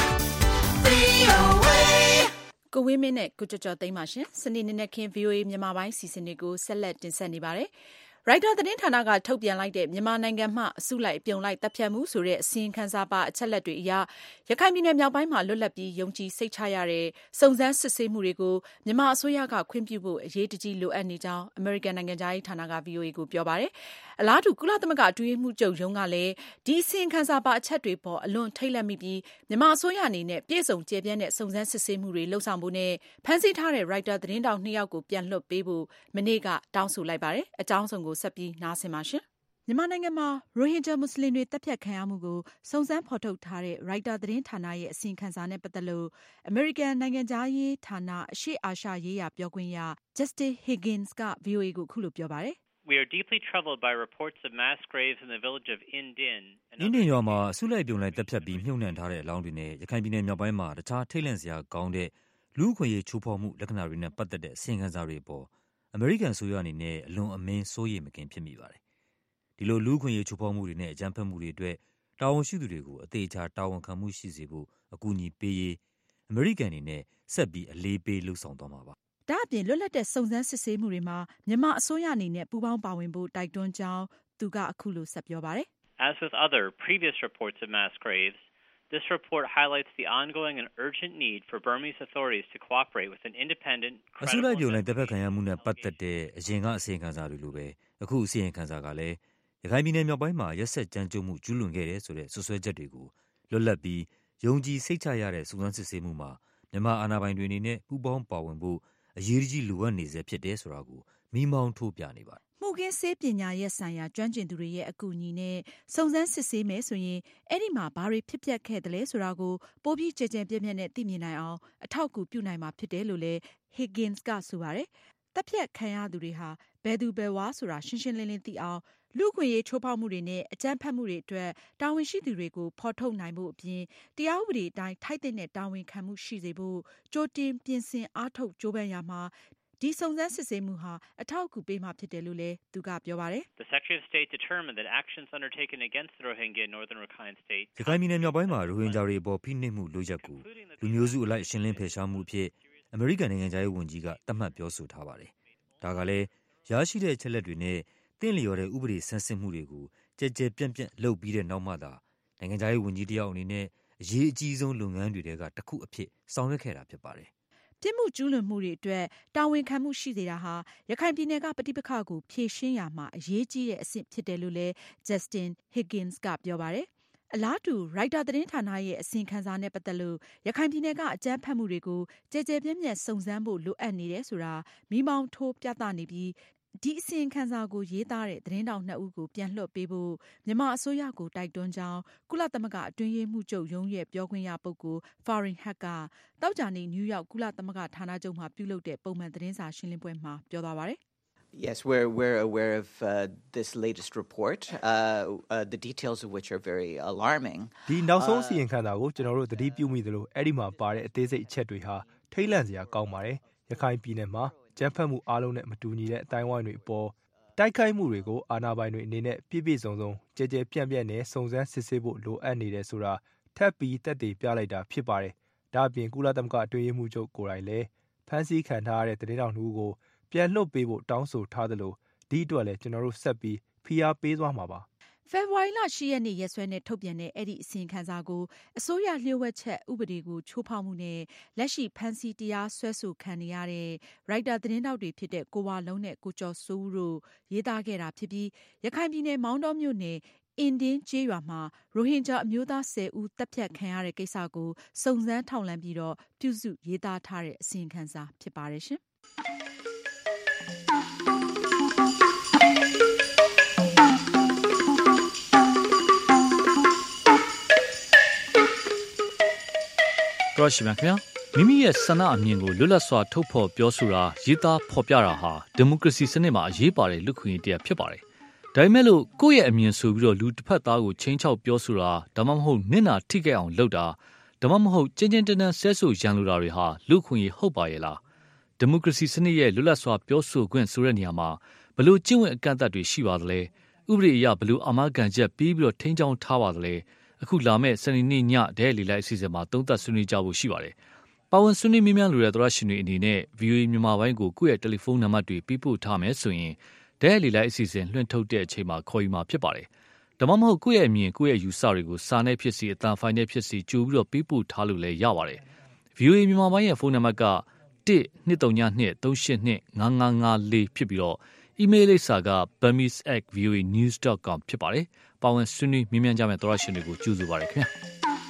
VOA. ကိုဝင်းမင်းနဲ့ကိုကျော်ကျော်သိန်းပါရှင်စနေနေ့နဲ့ခင် VOA မြန်မာပိုင်းစီစဉ်တွေကိုဆက်လက်တင်ဆက်နေပါတယ်ရိုက်တာသတင်းဌာနကထုတ်ပြန်လိုက်တဲ့မြန်မာနိုင်ငံမှအစုလိုက်အပြုံလိုက်တပ်ဖြတ်မှုဆိုတဲ့အစီရင်ခံစာပါအချက်လက်တွေအရရခိုင်ပြည်နယ်မြောက်ပိုင်းမှာလွတ်လပ်ပြီးယုံကြည်စိတ်ချရတဲ့စုံစမ်းစစ်ဆေးမှုတွေကိုမြန်မာအစိုးရကခွင့်ပြုဖို့အရေးတကြီးလိုအပ်နေကြောင်းအမေရိကန်နိုင်ငံသားရေးဌာနက VOA ကိုပြောပါတယ်အလားတူကုလသမဂ္ဂအတွင်းရေးမှူးချုပ်ရုံးကလည်းဒီအစီရင်ခံစာပါအချက်တွေပေါ်အလွန်ထိတ်လန့်မိပြီးမြန်မာအစိုးရအနေနဲ့ပြည်စုံကျယ်ပြန့်တဲ့စုံစမ်းစစ်ဆေးမှုတွေလှုပ်ဆောင်ဖို့နဲ့ဖမ်းဆီးထားတဲ့ရိုက်တာသတင်းတောက်2ယောက်ကိုပြန်လွှတ်ပေးဖို့မနေ့ကတောင်းဆိုလိုက်ပါတယ်အကြောင်းစုံကိုဆက်ပြီးနားဆင်ပါရှင်မြန်မာနိုင်ငံမှာရိုဟင်ဂျာမွတ်စလင်တွေတပ်ဖြတ်ခံရမှုကိုစုံစမ်းဖော်ထုတ်ထားတဲ့ရိုက်တာသတင်းဌာနရဲ့အစီရင်ခံစာနဲ့ပတ်သက်လို့အမေရိကန်နိုင်ငံသားရေးဌာနအရှေ့အာရှရေးရာပြောခွင့်ရ Justin Higgins က VOA ကိုအခုလိုပြောပါတယ် We are deeply troubled by reports of mass graves in the village of Indin. အင်းဒင်ရွာမှာအစုလိုက်ပြုံလိုက်တပ်ဖြတ်ပြီးမြှုပ်နှံထားတဲ့အလောင်းတွေနဲ့ရခိုင်ပြည်နယ်မြောက်ပိုင်းမှာတခြားထိတ်လန့်စရာကောင်းတဲ့လူ့အခွင့်အရေးချိုးဖောက်မှုလက္ခဏာတွေနဲ့ပတ်သက်တဲ့အစီရင်ခံစာတွေပေါ်အမေရိကန်ဆိုရအနေနဲ့အလွန်အမင်းစိုးရိမ်မကင်းဖြစ်မိပါတယ်။ဒီလိုလူ့အခွင့်အရေးချိုးဖောက်မှုတွေနဲ့အကြမ်းဖက်မှုတွေအတွက်တာဝန်ရှိသူတွေကိုအသေးချာတာဝန်ခံမှုရှိစေဖို့အကူအညီပေးရေးအမေရိကန်အနေနဲ့ဆက်ပြီးအလေးပေးလှုံ့ဆော်သွားမှာပါ။ဒါ့အပြင်လွတ်လပ်တဲ့စုံစမ်းစစ်ဆေးမှုတွေမှာမြန်မာအစိုးရအနေနဲ့ပူးပေါင်းပါဝင်ဖို့တိုက်တွန်းကြောင်းသူကအခုလိုဆက်ပြောပါတယ်။ As with other previous reports of mass graves, this report highlights the ongoing and urgent need for Burmese authorities to cooperate with an independent, credible... အစုလိုက်ပြုံလိုက်တပ်ဖြတ်ခံရမှုနဲ့ပတ်သက်တဲ့အရင်ကအစီရင်ခံစာတွေလိုပဲအခုအစီရင်ခံစာကလည်းရခိုင်ပြည်နယ်မြောက်ပိုင်းမှာရက်စက်ကြမ်းကြုတ်မှုကျူးလွန်ခဲ့တဲ့ဆိုတဲ့ဆွဆွဲချက်တွေကိုလွတ်လပ်ပြီးယုံကြည်စိတ်ချရတဲ့စုံစမ်းစစ်ဆေးမှုမှာမြန်မာအာဏာပိုင်တွေအနေနဲ့ပူးပေါင်းပါဝင်ဖို့အရေးကြီးလိုအပ်နေစေဖြစ်တယ်ဆိုတာကိုမိမောင်းထိုးပြနေပါတယ်။မှုခင်းဆေးပညာရပ်ဆိုင်ရာကျွမ်းကျင်သူတွေရဲ့အကူအညီနဲ့စုံစမ်းစစ်ဆေးမယ်ဆိုရင်အဲ့ဒီမှာဘာတွေဖြစ်ပျက်ခဲ့တယ်လဲဆိုတာကိုပိုပြီးကြည်ကြဲပြည့်ပြည့်နဲ့သိမြင်နိုင်အောင်အထောက်အကူပြုနိုင်မှာဖြစ်တယ်လို့လည်း Higgins ကဆိုပါတယ်။တပ်ဖြတ်ခံရသူတွေဟာဘယ်သူဘယ်ဝါဆိုတာရှင်းရှင်းလင်းလင်းသိအောင်လူ့အခွင့်အရေးချိုးဖောက်မှုတွေနဲ့အကြမ်းဖက်မှုတွေအတွက်တာဝန်ရှိသူတွေကိုဖော်ထုတ်နိုင်ဖို့အပြင်တရားဥပဒေအတိုင်းထိုက်တဲ့တာဝန်ခံမှုရှိစေဖို့ကြိုတင်ပြင်ဆင်အားထုတ်ကြိုးပမ်းရမှာဒီစုံစမ်းစစ်ဆေးမှုဟာအထောက်အကူပေးမှာဖြစ်တယ်လို့လည်းသူကပြောပါတယ်။ The Secretary of State determined that actions undertaken against the Rohingya in northern Rakhine State ရခိုင်ပြည်နယ်မြောက်ပိုင်းမှာရိုဟင်ဂျာတွေအပေါ်ဖိနှိပ်မှုလုပ်ရပ်ကိုလူမျိုးစုအလိုက်ရှင်းလင်းဖယ်ရှားမှုအဖြစ်အမေရိကန်နိုင်ငံသားရေးဝန်ကြီးကသတ်မှတ်ပြောဆိုထားပါတယ်။ဒါကလည်းရရှိတဲ့အချက်လက်တွေနဲ့တင့်လျော်တဲ့ဥပဒေဆန်းစစ်မှုတွေကိုကြည်ကြဲပြန့်ပြန့်လုပ်ပြီးတဲ့နောက်မှသာနိုင်ငံသားရေးဝန်ကြီးတယောက်အနေနဲ့အရေးအကြီးဆုံးလုပ်ငန်းတွေကတစ်ခုအဖြစ်ဆောင်ရွက်ခဲ့တာဖြစ်ပါတယ်ပြစ်မှုကျူးလွန်မှုတွေအတွက်တာဝန်ခံမှုရှိစေတာဟာရခိုင်ပြည်နယ်ကပဋိပက္ခကိုဖြေရှင်းရမှာအရေးကြီးတဲ့အဆင့်ဖြစ်တယ်လို့လည်း Justin Higgins ကပြောပါတယ်။အလားတူရိုက်တာသတင်းဌာနရဲ့အစီရင်ခံစာနဲ့ပတ်သက်လို့ရခိုင်ပြည်နယ်ကအကြမ်းဖက်မှုတွေကိုကြည်ကြဲပြန့်ပြန့်စုံစမ်းဖို့လိုအပ်နေတယ်ဆိုတာမိမောင်းထိုးပြသနေပြီးဒီအစီရင်ခံစာကိုရေးသားတဲ့သတင်းတောက်2ဦးကိုပြန်လွှတ်ပေးဖို့မြန်မာအစိုးရကိုတိုက်တွန်းကြောင်းကုလသမဂ္ဂအတွင်းရေးမှူးချုပ်ရုံးရဲ့ပြောခွင့်ရပုဂ္ဂိုလ် Farhan Haq ကသောကြာနေ့နယူးယောက်ကုလသမဂ္ဂဌာနချုပ်မှာပြုလုပ်တဲ့ပုံမှန်သတင်းစာရှင်းလင်းပွဲမှာပြောသွားပါတယ် Yes, we're aware of this latest report, the details of which are very alarming. ဒီနောက်ဆုံးစီရင်ခံစာကိုကျွန်တော်တို့သတိပြုမိသလိုအဲ့ဒီမှာပါတဲ့အသေးစိတ်အချက်တွေဟာထိတ်လန့်စရာကောင်းပါတယ်။ရခိုင်ပြည်နယ်မှာကြမ်းဖက်မှုအားလုံးနဲ့မတူညီတဲ့အတိုင်းအဝိုင်းတွေအပေါ်တိုက်ခိုက်မှုတွေကိုအာဏာပိုင်တွေအနေနဲ့ပြည့်ပြည့်စုံစုံကြဲကြဲပြန့်ပြန့်နဲ့စုံစမ်းစစ်ဆေးဖို့လိုအပ်နေတယ်ဆိုတာထပ်ပြီးသက်သေပြလိုက်တာဖြစ်ပါတယ်။ဒါ့အပြင်ကုလသမဂ္ဂအတွင်းရေးမှူးချုပ်ကိုယ်တိုင်လည်းဖမ်းဆီးခံထားရတဲ့သတင်းတောက်နှူကိုပြန်လွှတ်ပေးဖို့တောင်းဆိုထားသလိုဒီအတွက်လည်းကျွန်တော်တို့ဆက်ပြီးဖိအားပေးသွားမှာပါ။ဖေဖော်ဝါရီလ 10 ရက်နေ့ရက်စွဲနဲ့ထုတ်ပြန်တဲ့အဲ့ဒီအစီရင်ခံစာကိုအစိုးရလျှို့ဝှက်ချက်ဥပဒေကိုချိုးဖောက်မှုနဲ့လက်ရှိဖမ်းဆီးတရားစွဲဆိုခံနေရတဲ့ရိုက်တာသတင်းတောက်တွေဖြစ်တဲ့ကိုဝလုံးနဲ့ကိုကျော်စိုးဦးတို့ရေးသားခဲ့တာဖြစ်ပြီးရခိုင်ပြည်နယ်မောင်တောမြို့နယ်အင်ဒင်းကျေးရွာမှာရိုဟင်ဂျာအမျိုးသား10ဦးတပ်ဖြတ်ခံရတဲ့ကိစ္စကိုစုံစမ်းထောက်လှမ်းပြီးတော့ပြုစုရေးသားထားတဲ့အစီရင်ခံစာဖြစ်ပါတယ်ရှင်။တော်ရှိပါခင်ဗျာမိမိရဲ့ဆန္ဒအမြင်ကိုလွတ်လပ်စွာထုတ်ဖော်ပြောဆိုတာရေးသားဖော်ပြတာဟာဒီမိုကရေစီစနစ်မှာအရေးပါတဲ့လူ့ခွင့်ရေးတရားဖြစ်ပါတယ်။ဒါပေမဲ့လို့ကိုယ့်ရဲ့အမြင်ဆိုပြီးတော့လူတစ်ဖက်သားကိုချင်းချောက်ပြောဆိုတာဒါမှမဟုတ်နင့်နာထိခဲ့အောင်လုပ်တာဒါမှမဟုတ်ကျဉ်းကျဉ်းတန်းတန်းဆဲဆိုရန်လိုတာတွေဟာလူ့ခွင့်ရေးဟုတ်ပါရဲ့လား။ဒီမိုကရေစီစနစ်ရဲ့လွတ်လပ်စွာပြောဆိုခွင့်ဆိုတဲ့နေရာမှာဘလို့ကျင့်ဝတ်အကန့်အသတ်တွေရှိပါသလဲ။ဥပဒေအရဘလို့အာမခံချက်ပြီးပြီးတော့ထိန်းချောင်းထားပါသလဲ။အခုလာမဲ့စနေနေ့ညဒဲလီလိုက်အစီအစဉ်မှာသုံးသပ်ဆွေးနွေးကြဖို့ရှိပါတယ်။ပါဝင်ဆွေးနွေးမြန်းလိုတဲ့သောရရှင်တွေအနေနဲ့ VOA မြန်မာပိုင်းကိုကိုယ့်ရဲ့တယ်လီဖုန်းနံပါတ်တွေပေးပို့ထားမယ်ဆိုရင်ဒဲလီလိုက်အစီအစဉ်လွှင့်ထုတ်တဲ့အချိန်မှာခေါ်ယူမှာဖြစ်ပါတယ်။ဒါမှမဟုတ်ကိုယ့်ရဲ့အမြင်ကိုယ့်ရဲ့ယူဆတွေကိုစာနဲ့ဖြစ်စီအသံဖိုင်နဲ့ဖြစ်စီကြိုပြီးတော့ပေးပို့ထားလို့လည်းရပါတယ်။ VOA မြန်မာပိုင်းရဲ့ဖုန်းနံပါတ်က1-232-382-5554ဖြစ်ပြီးတော့ email လိပ်စာက burmese@voanews.com ဖြစ်ပါတယ်။ပါဝင်ဆွေးနွေးမြန်းမြန်းကြမယ့်သောရရှင်တွေကိုကြိုဆိုပါရခင်ဗျာ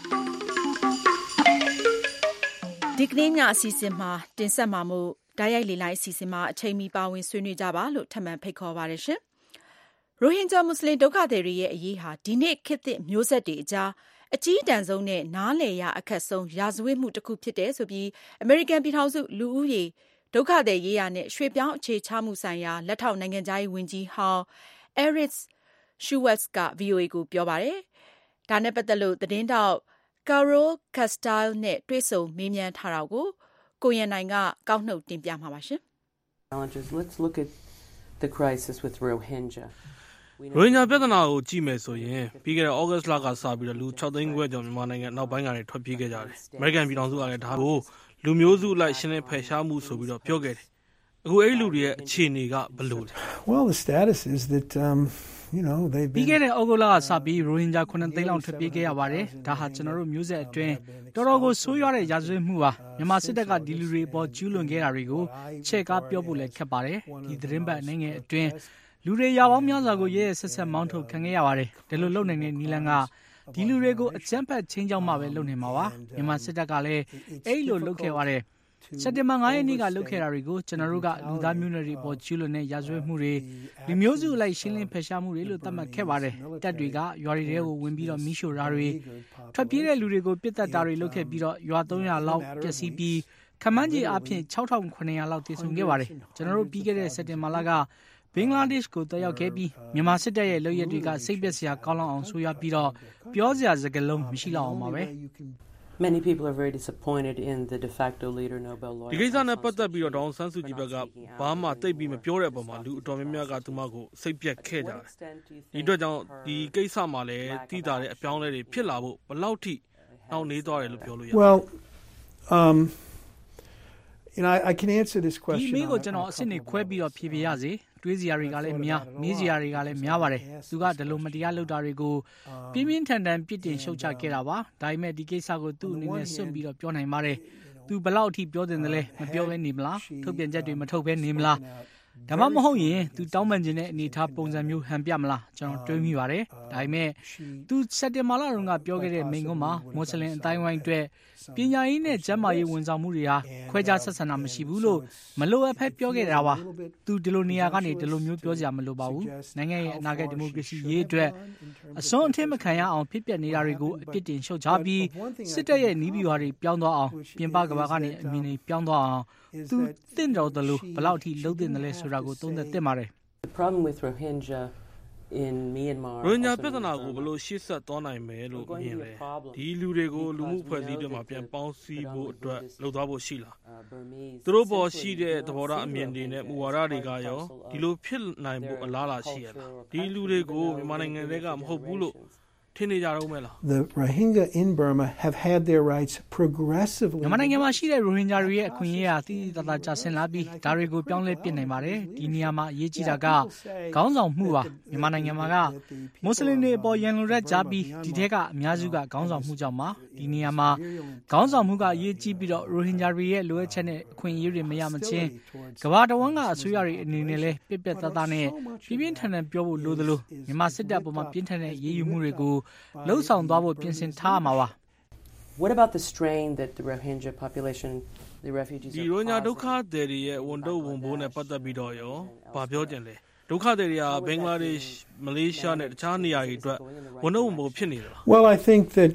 ဒီကနေ့ညအစီအစဉ်မှာတင်ဆက်မှာမို့ဓာတ်ရိုက်လေလိုက်အစီအစဉ်မှာအချိန်မီပါဝင်ဆွေးနွေးကြပါလို့ထပ်မံဖိတ်ခေါ်ပါတယ်ရှင်။ရိုဟင်ဂျာမွတ်စလင်ဒုက္ခသည်တွေရဲ့အရေးဟာဒီနေ့ခေတ်သစ်မျိုးဆက်တွေအကြားအကြီးတန်းဆုံးနဲ့နားလည်ရအခက်ဆုံးရာဇဝတ်မှုတစ်ခုဖြစ်တယ်ဆိုပြီးအမေရိကန်ပြည်ထောင်စုလူဦးရေဒုက္ခသည်ရေးရာနဲ့ရွှေ့ပြောင်းအခြေချမှုဆိုင်ရာလက်ထောက်နိုင်ငံသားရေးဝန်ကြီးဟောင်း Eric Schwartz က VOA ကိုပြောပါတယ်။ဒါနဲ့ပတ်သက်လို့သတင်းတောက် Carol Castile နဲ့တွေ့ဆုံမေးမြန်းထားတာကိုကိုရန်နိုင်ကကောက်နှုတ်တင်ပြမှာပါရှင်။ Let's look at the crisis with Rohingya. ရိုဟင်ဂျာပြဿနာကိုကြည့်မယ်ဆိုရင်ပြီးခဲ့တဲ့ဩဂတ်စ်လကစပြီးတော့လူ6သိန်းခွဲကျော်မြန်မာနိုင်ငံနောက်ပိုင်းကနေထွက်ပြေးခဲ့ကြတယ်။အမေရိကန်ပြည်ထောင်စုကလည်းဒါကိုလူမျိုးစုအလိုက်ရှင်းလင်းဖယ်ရှားမှုဆိုပြီးတော့ပြောခဲ့တယ်။အခုအဲ့ဒီလူတွေရဲ့အခြေအနေကဘယ်လိုလဲ။ Well, the status is that they've been ပြီးခဲ့တဲ့ဩဂုတ်လကစပြီးရိုဟင်ဂျာ9သိန်းလောက်ထွက်ပြေးခဲ့ရပါတယ်။ဒါဟာကျွန်တော်တို့မျိုးဆက်အတွင်းတော်တော်ကိုဆိုးရွားတဲ့ရာဇဝတ်မှုပါ။မြန်မာစစ်တပ်ကဒီလူတွေပေါ်ကျူးလွန်ခဲ့တာတွေကိုချဲ့ကားပြောဖို့လည်းခက်ပါတယ်။ဒီသတင်းပတ်အနေငယ်အတွင်းလူတွေရာပေါင်းများစွာကိုရဲရဲဆက်ဆက်မောင်းထုတ်ခံခဲ့ရပါတယ်။ဒီလိုလုပ်နိုင်တဲ့နီလန်ကဒီလူတွေကိုအကြမ်းဖက်ချင်းကြောင်းမှပဲလုပ်နေမှာပါ။မြန်မာစစ်တပ်ကလည်းအဲ့လိုလုပ်ခဲ့ပါတယ်။စက်တင်ဘာ 9 ရက်နေ့ကလုပ်ခဲ့တာတွေကိုကျွန်တော်တို့ကလူသားမျိုးနွယ်တွေပေါ်ကျူးလွန်တဲ့ရာဇဝတ်မှုတွေလူမျိုးစုလိုက်ရှင်းလင်းဖယ်ရှားမှုတွေလို့သတ်မှတ်ခဲ့ပါတယ်။တပ်တွေကရွာတွေကိုဝင်ပြီးတော့မီးရှို့တာတွေထွက်ပြေးတဲ့လူတွေကိုပစ်တက်တာတွေလုပ်ခဲ့ပြီးတော့ရွာ300လောက်ပျက်စီးပြီးခမန်းကြီးအဖြစ်6900လောက်တည်ဆုံခဲ့ပါတယ်။ကျွန်တော်တို့ပြီးခဲ့တဲ့စက်တင်ဘာလကဘင်္ဂလားဒေ့ရှ်ကိုတက်ရောက်ခဲ့ပြီးမြန်မာစစ်တပ်ရဲ့လုပ်ရက်တွေကစိတ်ပျက်စရာကောင်းလောက်အောင်ဆိုရပြီးတော့ပြောစရာစကားလုံးမရှိတော့အောင်ပါပဲ။ Many people are very disappointed in the de facto leader Nobel laureate. ဒီကိစ္စနဲ့ပတ်သက်ပြီးတော့ဒေါအောင်ဆန်းစုကြည်ဘက်ကဘာမှသိပ်ပြီးမပြောတဲ့အပေါ်မှာလူအတော်များများကသူမကိုစိတ်ပြတ်ခဲ့ကြတယ်။ဒီအတွက်ကြောင့်ဒီကိစ္စမှာလည်းတိတာတဲ့အပြောင်းအလဲတွေဖြစ်လာဖို့ဘယ်လောက်ထိနှောင့်နှေးသွားတယ်လို့ပြောလို့ရလဲ။ Well, I can answer this question. ဒီမိကိုကျွန်တော်အစ်စ်နေခွဲပြီးတော့ဖြေပြရစေ။တွေးစရာတွေကလည်းများမေးစရာတွေကလည်းများပါတယ်သူကဒီလိုမတရားလုပ်တာတွေကိုပြင်းပြင်းထန်ထန်ပြစ်တင်ရှုတ်ချခဲ့တာပါဒါပေမဲ့ဒီကိစ္စကိုသူ့အနေနဲ့စွန့်ပြီးတော့ပြောနိုင်ပါတယ်သူဘယ်လောက်အထိပြောတင်တယ်လဲမပြောဘဲနေမလားထုတ်ပြန်ချက်တွေမထုတ်ဘဲနေမလားဒါမှမဟုတ်ရင်သူတောင်းပန်ခြင်းတဲ့အနေထားပုံစံမျိုးဟန်ပြမလားကျွန်တော်တွေးမိပါတယ်ဒါပေမဲ့သူစက်တင်ဘာလတုန်းကပြောခဲ့တဲ့မိန့်ခွန်းမှာမွတ်စလင်အတိုင်းဝိုင်းအတွက်ပညာရေးနဲ့ကျန်းမာရေးဝန်ဆောင်မှုတွေဟာခွဲခြားဆက်ဆံတာမရှိဘူးလို့မလိုအပ်ဖက်ပြောခဲ့တာပါသူဒီလိုနေရာကနေဒီလိုမျိုးပြောကြမလိုပါဘူးနိုင်ငံရဲ့အနာဂတ်ဒီမိုကရေစီရေးအတွက်အစွန်းအထင်းမခံရအောင်ဖြစ်ပျက်နေတာတွေကိုအပြစ်တင်ရှုတ်ချပြီးစစ်တပ်ရဲ့နီးပြီးွားတွေပြောင်းသွားအောင်ပြင်ပကဘာကနေအမြင်တွေပြောင်းသွားအောင်သူတင့်တော်တယ်လို့ဘယ်လောက်အထိလှုပ်တင်တယ်လဲဆိုဆိုတာကိုသုံးသပ်သင့်ပါတယ် The problem with Rohingya in Myanmar ရိုဟင်ဂျာပြဿနာကိုဘယ်လိုရှေ့ဆက်သွားနိုင်မယ်လို့မြင်လဲဒီလူတွေကိုလူမှုအဖွဲ့အစည်းတွေမှာပြန်ပေါင်းစည်းဖို့အတွက်လှုပ်သွားဖို့ရှိလားသူတို့ပေါ်ရှိတဲ့သဘောထားအမြင်တွေနဲ့မူဝါဒတွေကရောဒီလိုဖြစ်နိုင်ဖို့အလားအလာရှိရလားဒီလူတွေကိုမြန်မာနိုင်ငံတွေကမဟုတ်ဘူးလို့ထင်နေကြတော့မယ်လား The Rohingya in Burma have had their rights progressively မြန်မာနိုင်ငံမှာရှိတဲ့ရိုဟင်ဂျာတွေရဲ့အခွင့်အရေးဟာတည်တည်တကျဆင်းလာပြီးဒါတွေကိုပြောင်းလဲပြစ်နိုင်ပါတယ်ဒီနေရာမှာအရေးကြီးတာကခေါင်းဆောင်မှုပါမြန်မာနိုင်ငံမှာကမွတ်စလင်တွေအပေါ်ရန်လိုတဲ့ကြားပြီးဒီထက်ကအများစုကခေါင်းဆောင်မှုကြောင့်ပါဒီနေရာမှာခေါင်းဆောင်မှုကအရေးကြီးပြီးတော့ရိုဟင်ဂျာတွေရဲ့လိုအပ်ချက်နဲ့အခွင့်အရေးတွေမရမချင်းကမ္ဘာတဝန်းကအစိုးရတွေအနေနဲ့လည်းပြက်ပြက်သားသားနဲ့ပြင်းထန်ထန်ပြောဖို့လိုသလိုမြန်မာစစ်တပ်ပေါ်မှာပြင်းထန်တဲ့ရေးယူမှုတွေကိုလှုပ်ဆောင်သွားဖို့ပြင်ဆင်ထားမှာပါ What about the strain that the Rohingya population, the refugees ဒီရိုဟင်ဂျာဒုက္ခသည်တွေရဲ့ဝန်ထုတ်ဝန်ပိုးနဲ့ပတ်သက်ပြီးတော့ရောဘာပြောကြင်လဲဒုက္ခသည်တွေကဘင်္ဂလားဒေ့ရှ်မလေးရှားနဲ့တခြားနေရာတွေအတွက်ဝန်ထုတ်ဝန်ပိုးဖြစ်နေတယ်လား Well, I think that,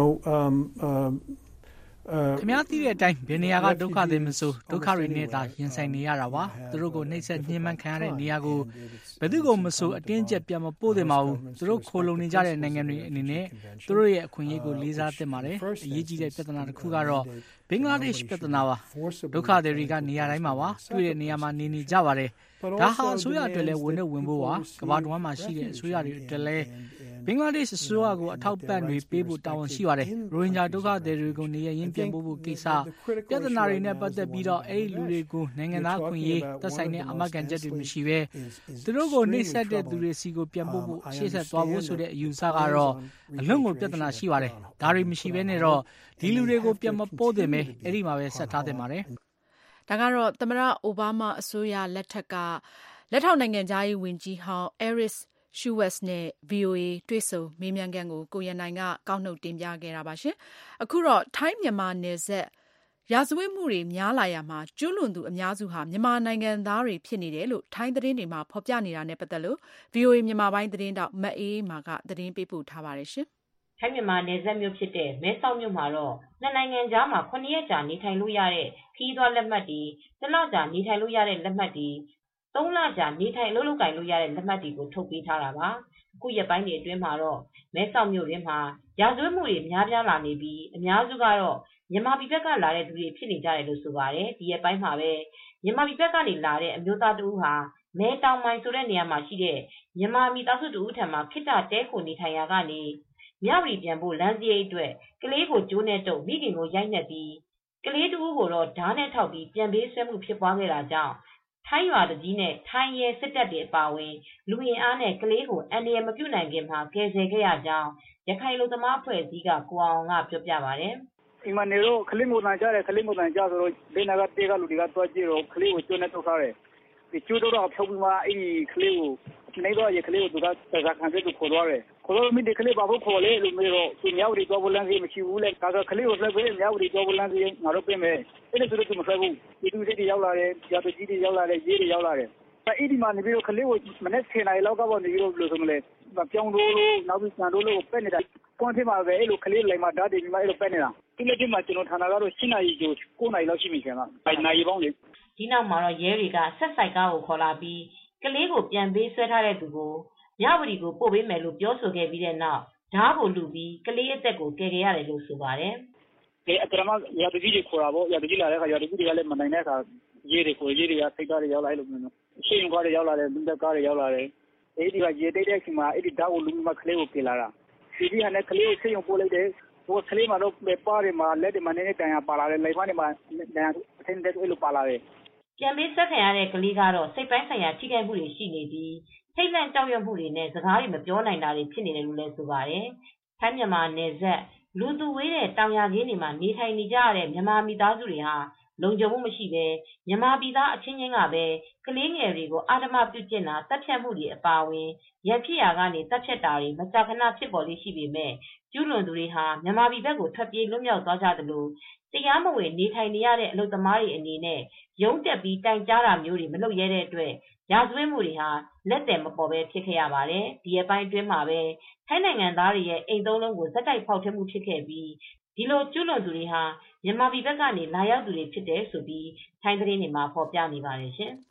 ခင်ဗျားသိတဲ့အတိုင်းဘယ်နေရာကဒုက္ခသည်မဆိုဒုက္ခတွေနဲ့သာရင်ဆိုင်နေရတာပါသူတို့ကိုနှိပ်စက်ညှဉ်းပန်းခံရတဲ့နေရာကိုဘယ်သူကိုမဆိုအတင်းကျပ်ပြန်မပို့သင့်ပါဘူးသူတို့ခိုလုံနေကြတဲ့နိုင်ငံတွေအနေနဲ့သူတို့ရဲ့အခွင့်အရေးကိုလေးစားသင့်ပါတယ်အရေးကြီးတဲ့ပြဿနာတစ်ခုကတော့ဘင်္ဂလားဒေ့ရှ်ပြဿနာပါဒုက္ခသည်တွေကနေရာတိုင်းမှာပါတွေ့တဲ့နေရာမှာနေကြပါတယ်ဒါဟာအစိုးရအတွက်လည်းဝန်နဲ့ဝင်ဖို့ပါကမ္ဘာတစ်ဝန်းမှာရှိတဲ့အစိုးရတွေအတွက်လည်းဘင်္ဂလားဒေ့ရှ်အစိုးရကိုအထောက်ပံ့တွေပေးဖို့တာဝန်ရှိပါတယ်ရိုဟင်ဂျာဒုက္ခသည်တွေကိုနေရရင်ပြန်ပို့ဖို့ကိစ္စပြဿနာတွေနဲ့ပတ်သက်ပြီးတော့အဲ့ဒီလူတွေကိုနိုင်ငံသားအခွင့်အရေးသက်ဆိုင်တဲ့အာမခံချက်တွေမရှိဘဲသူတို့ကိုနှိပ်စက်တဲ့သူတွေစီကိုပြန်ပို့ဖို့ရှေ့ဆက်သွားဖို့ဆိုတဲ့အယူဆကတော့အလွန်ကိုပြဿနာရှိပါတယ်ဒါတွေမရှိဘဲနဲ့တော့ဒီလူတွေကိုပြန်မပို့သင့်ပဲအဲ့ဒီမှာပဲဆက်ထားသင့်ပါတယ်ဒါကတော့သမ္မတအိုဘားမားအစိုးရလက်ထက်ကလက်ထောက်နိုင်ငံသားရေးဝန်ကြီးဟောင်း Eric Schwartz နဲ့ VOA တွေ့ဆုံမေးမြန်းခန်းကိုကိုရန်နိုင်ကကောက်နှုတ်တင်ပြခဲ့တာပါရှင်။အခုတော့ထိုင်းမြန်မာနယ်စပ်ရာဇဝတ်မှုတွေများလာရမှာကျူးလွန်သူအများစုဟာမြန်မာနိုင်ငံသားတွေဖြစ်နေတယ်လို့ထိုင်းသတင်းတွေမှာဖော်ပြနေတာနဲ့ပတ်သက်လို့ VOA မြန်မာပိုင်းသတင်းတောက်မအေးမာကသတင်းပေးပို့ထားပါတယ်ရှင်။ထိုင်းမြန်မာနယ်စပ်မြို့ဖြစ်တဲ့မဲဆောက်မြို့မှာတော့နှစ်နိုင်ငံကြားမှာ9ရက်ကြာနေထိုင်လို့ရတဲ့ခီးသွွားလက်မှတ်တွေတစ်လကြာနေထိုင်လို့ရတဲ့လက်မှတ်တွေ3 လကြာနေထိုင်လုပ်ကိုင်လို့ရတဲ့လက်မှတ်တွေကိုထုတ်ပေးထားတာပါအခုရက်ပိုင်းတွေအတွင်းမှာတော့မဲဆောက်မြို့ရင်းမှာရာဇဝတ်မှုတွေများပြားလာနေပြီးအများစုကတော့မြန်မာပြည်ဘက်ကလာတဲ့သူတွေဖြစ်နေကြတယ်လို့ဆိုပါတယ်ဒီရက်ပိုင်းမှာပဲမြန်မာပြည်ဘက်ကနေလာတဲ့အမျိုးသားတဦးဟာမဲတောင်မိုင်ဆိုတဲ့နေရာမှာရှိတဲ့မြန်မာမိသားစုတဦးထံမှာခိတ္တတဲခိုနေထိုင်ရာကနေမြဝတီပြန်ဖို့လမ်းစရိတ်အတွက်ကလေးကိုကျိုးနဲ့တုပ်မိခင်ကိုရိုက်နှက်ပြီးကလေးတဦးကိုတော့ဓာတ်နဲ့ထောက်ပြီးပြန်ပေးဆွဲမှုဖြစ်ပွားခဲ့တာကြောင့်ထိုင်းရွာတကြီးနဲ့ထိုင်းရဲစစ်တပ်တွေအပါအဝင်လူအင်အားနဲ့ကလေးကိုအန္တရာယ်မပြုနိုင်ခင်မှာကယ်ဆယ်ခဲ့ရကြောင်းရခိုင်လူသမားအဖွဲ့အစည်းကကိုအောင်ကပြောပြပါတယ်။ဒီမှာနေတော့ကလေးမို့တန်ကြတယ်ကလေးမို့တန်ကြဆိုတော့ဒေနာကတေးကလူတွေကတွားကြည့်တော့ကလေးကိုကျွန်းနဲ့ထုတ်ထားတယ်။ဒီကျွန်းတော့ဖြုတ်ပြီးမှအဲ့ဒီကလေးကိုနေတော့ရကလေးကိုသူကစကားခံပြီးခေါ်သွားတယ်။ခေါ်တော့မိဒီကလေးဘာဖို့ခေါ်လဲလို့မေးတော့သူမြောက်ရီတော့ဘလန်းစီမရှိဘူးလေ။ကာကကလေးကိုလည်းပဲမြောက်ရီတော့ဘလန်းစီငါတို့ပြင်မယ်။အဲ့ဒါဆိုတော့သူမဆက်ဘူး။ဒီသူတွေရောက်လာတယ်၊ရာတကြီးတွေရောက်လာတယ်၊ရေးတွေရောက်လာတယ်။အဲ့ဒီမှာနေပြီးတော့ကလေးကိုမနေ့10 နာရီလောက်ကပေါ့နေပြီးတော့လို့ဆိုမလဲ။ပြောင်းလို့နောက်ပြီးစံလို့ပက်နေတာ။ကွန်ထင်းမှာပဲအဲ့လိုကလေးလိုက်မှဓာတ်တွေပြီးမှအဲ့လိုပက်နေတာ။ဒီလက်ဒီမှာကျွန်တော်ဌာနကတော့7 နာရီကျော်9 နာရီလောက်ရှိပြီခင်ဗျ။အဲ့နာရီပေါင်းလေဒီနောက်မှာတော့ရဲတွေကဆက်ဆိုင်ကားကိုခေါ်လာပြီးကလေးကိုပြန်ပေးဆွဲထားတဲ့သူကိုမြဝတီကိုပို့ပေးမယ်လို့ပြောဆိုခဲ့ပြီးတဲ့နောက်ဓာတ်ကိုလူပြီးကလေးအသက်ကိုကယ်ခဲ့ရတယ်လို့ဆိုပါတယ်။အတရမရာတကြီးတွေခေါ်တာပေါ့ရာတကြီးလာတဲ့ခါရာတကြီးတွေကလည်းမနိုင်တဲ့အခါရေးတွေကစိတ်သားတွေရောက်လာလို့မျိုးရှင်းကားတွေရောက်လာတယ်လူသက်ကားတွေရောက်လာတယ်အဲ့ဒီကရေတိတ်တဲ့အချိန်မှာအဲ့ဒီဓာတ်ကိုလူပြီးမှကလေးကိုကယ်လာတာဒီကနဲ့ကလေးကိုစိတ်ရုံပို့လိုက်တယ်ဟိုကလေးမှာတော့ပါးတွေမှာလက်တွေမှာနည်းနည်းတန်ရပါလာတယ်လိုက်ပါနေမှာတန်ရအထင်းတဲ့အဲ့လိုပါလာတယ်ပြန်ပေးဆက်ခံရတဲ့ကလေးကတော့စိတ်ပိုင်းဆိုင်ရာထိခိုက်မှုတွေရှိနေပြီးထိတ်လန့်ကြောက်ရွံ့မှုတွေနဲ့စကားတွေမပြောနိုင်တာတွေဖြစ်နေတယ်လို့လည်းဆိုပါတယ်။ထိုင်းမြန်မာနယ်စပ်လူသူဝေးတဲ့တောင်ယာခင်းတွေမှာနေထိုင်နေကြရတဲ့မြန်မာမိသားစုတွေဟာလုံခြုံမှုမရှိဘဲမြန်မာပြည်သားအချင်းချင်းကပဲကလေးငယ်တွေကိုအာဓမ္မပြုကျင့်တာတပ်ဖြတ်မှုတွေအပါအဝင်ရန်ဖြစ်ရာကနေတပ်ဖြတ်တာတွေမကြာခဏဖြစ်ပေါ်လေးရှိပေမဲ့ကျူးလွန်သူတွေဟာမြန်မာပြည်ဘက်ကိုထွက်ပြေးလွတ်မြောက်သွားကြသလိုတရားမဝင်နေထိုင်နေရတဲ့အလုပ်သမားတွေအနေနဲ့ရုံးတက်ပြီးတိုင်ကြားတာမျိုးတွေမလုပ်ရတဲ့အတွက်ရာဇဝတ်မှုတွေဟာလက်တယ်မပေါ်ပဲဖြစ်ခဲ့ရပါတယ်ဒီအပိုင်းအတွင်းမှာပဲထိုင်းနိုင်ငံသားတွေရဲ့အိမ်သုံးလုံးကိုဇက်တိုက်ဖောက်ထွင်းမှုဖြစ်ခဲ့ပြီးဒီလိုကျူးလွန်သူတွေဟာမြန်မာပြည်ဘက်ကနေလာရောက်သူတွေဖြစ်တယ်ဆိုပြီးထိုင်းသတင်းတွေမှာဖော်ပြနေပါတယ်ရှင်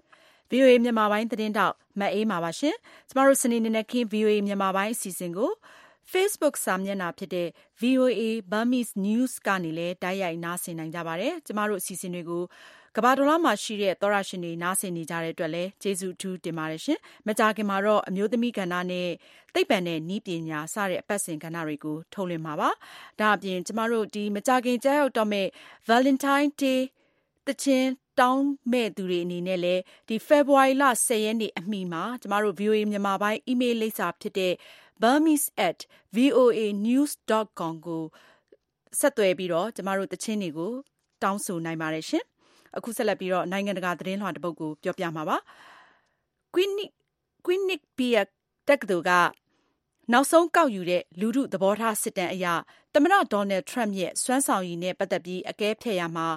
VOA မြန်မာပိုင်းသတင်းတောက်မအေးမှာပါရှင်ကျမတို့စနေနေ့နဲ့ခင်း VOA မြန်မာပိုင်းအစီအစဉ်ကို Facebook စာမျက်နှာဖြစ်တဲ့ VOA Burmese News ကနေလည်းတိုက်ရိုက်နားဆင်နိုင်ကြပါတယ်ကျမတို့အစီအစဉ်တွေကိုကမ္ဘာတော်မှာရှိတဲ့သောရရှင်တွေနားဆင်နေကြတဲ့အတွက်လည်းကျေးဇူးအထူးတင်ပါတယ်ရှင်မကြာခင်မှာတော့အမျိုးသမီးကဏ္ဍနဲ့သိပ္ပံနဲ့နည်းပညာစတဲ့အပတ်စဉ်ကဏ္ဍတွေကိုထုတ်လွှင့်မှာပါဒါအပြင်ကျမတို့ဒီမကြာခင်ကြားရောက်တော့မဲ့ Valentine Day တချင်းတောင်းမဲ့သူတွေအနေနဲ့လည်းဒီ February လ 10 ရက်နေ့အမိမှာကျမတို့ VOA မြန်မာပိုင်း email လိပ်စာဖြစ်တဲ့ burmese@voanews.com ကိုဆက်သွယ်ပြီးတော့ကျမတို့တချင်းတွေကိုတောင်းဆိုနိုင်ပါတယ်ရှင်အခုဆက်လက်ပြီးတော့နိုင်ငံတကာသတင်းလွှာတစ်ပုဒ်ကိုပြောပြမှာပါ Quinnipiac တက္ကသိုလ်ကနောက်ဆုံးကောက်ယူတဲ့လူထုသဘောထားစစ်တမ်းအရသမ္မတဒေါ်နယ်ထရမ့်ရဲ့စွမ်းဆောင်ရည်နဲ့ပတ်သက်ပြီးအကဲဖြတ်ရမှာ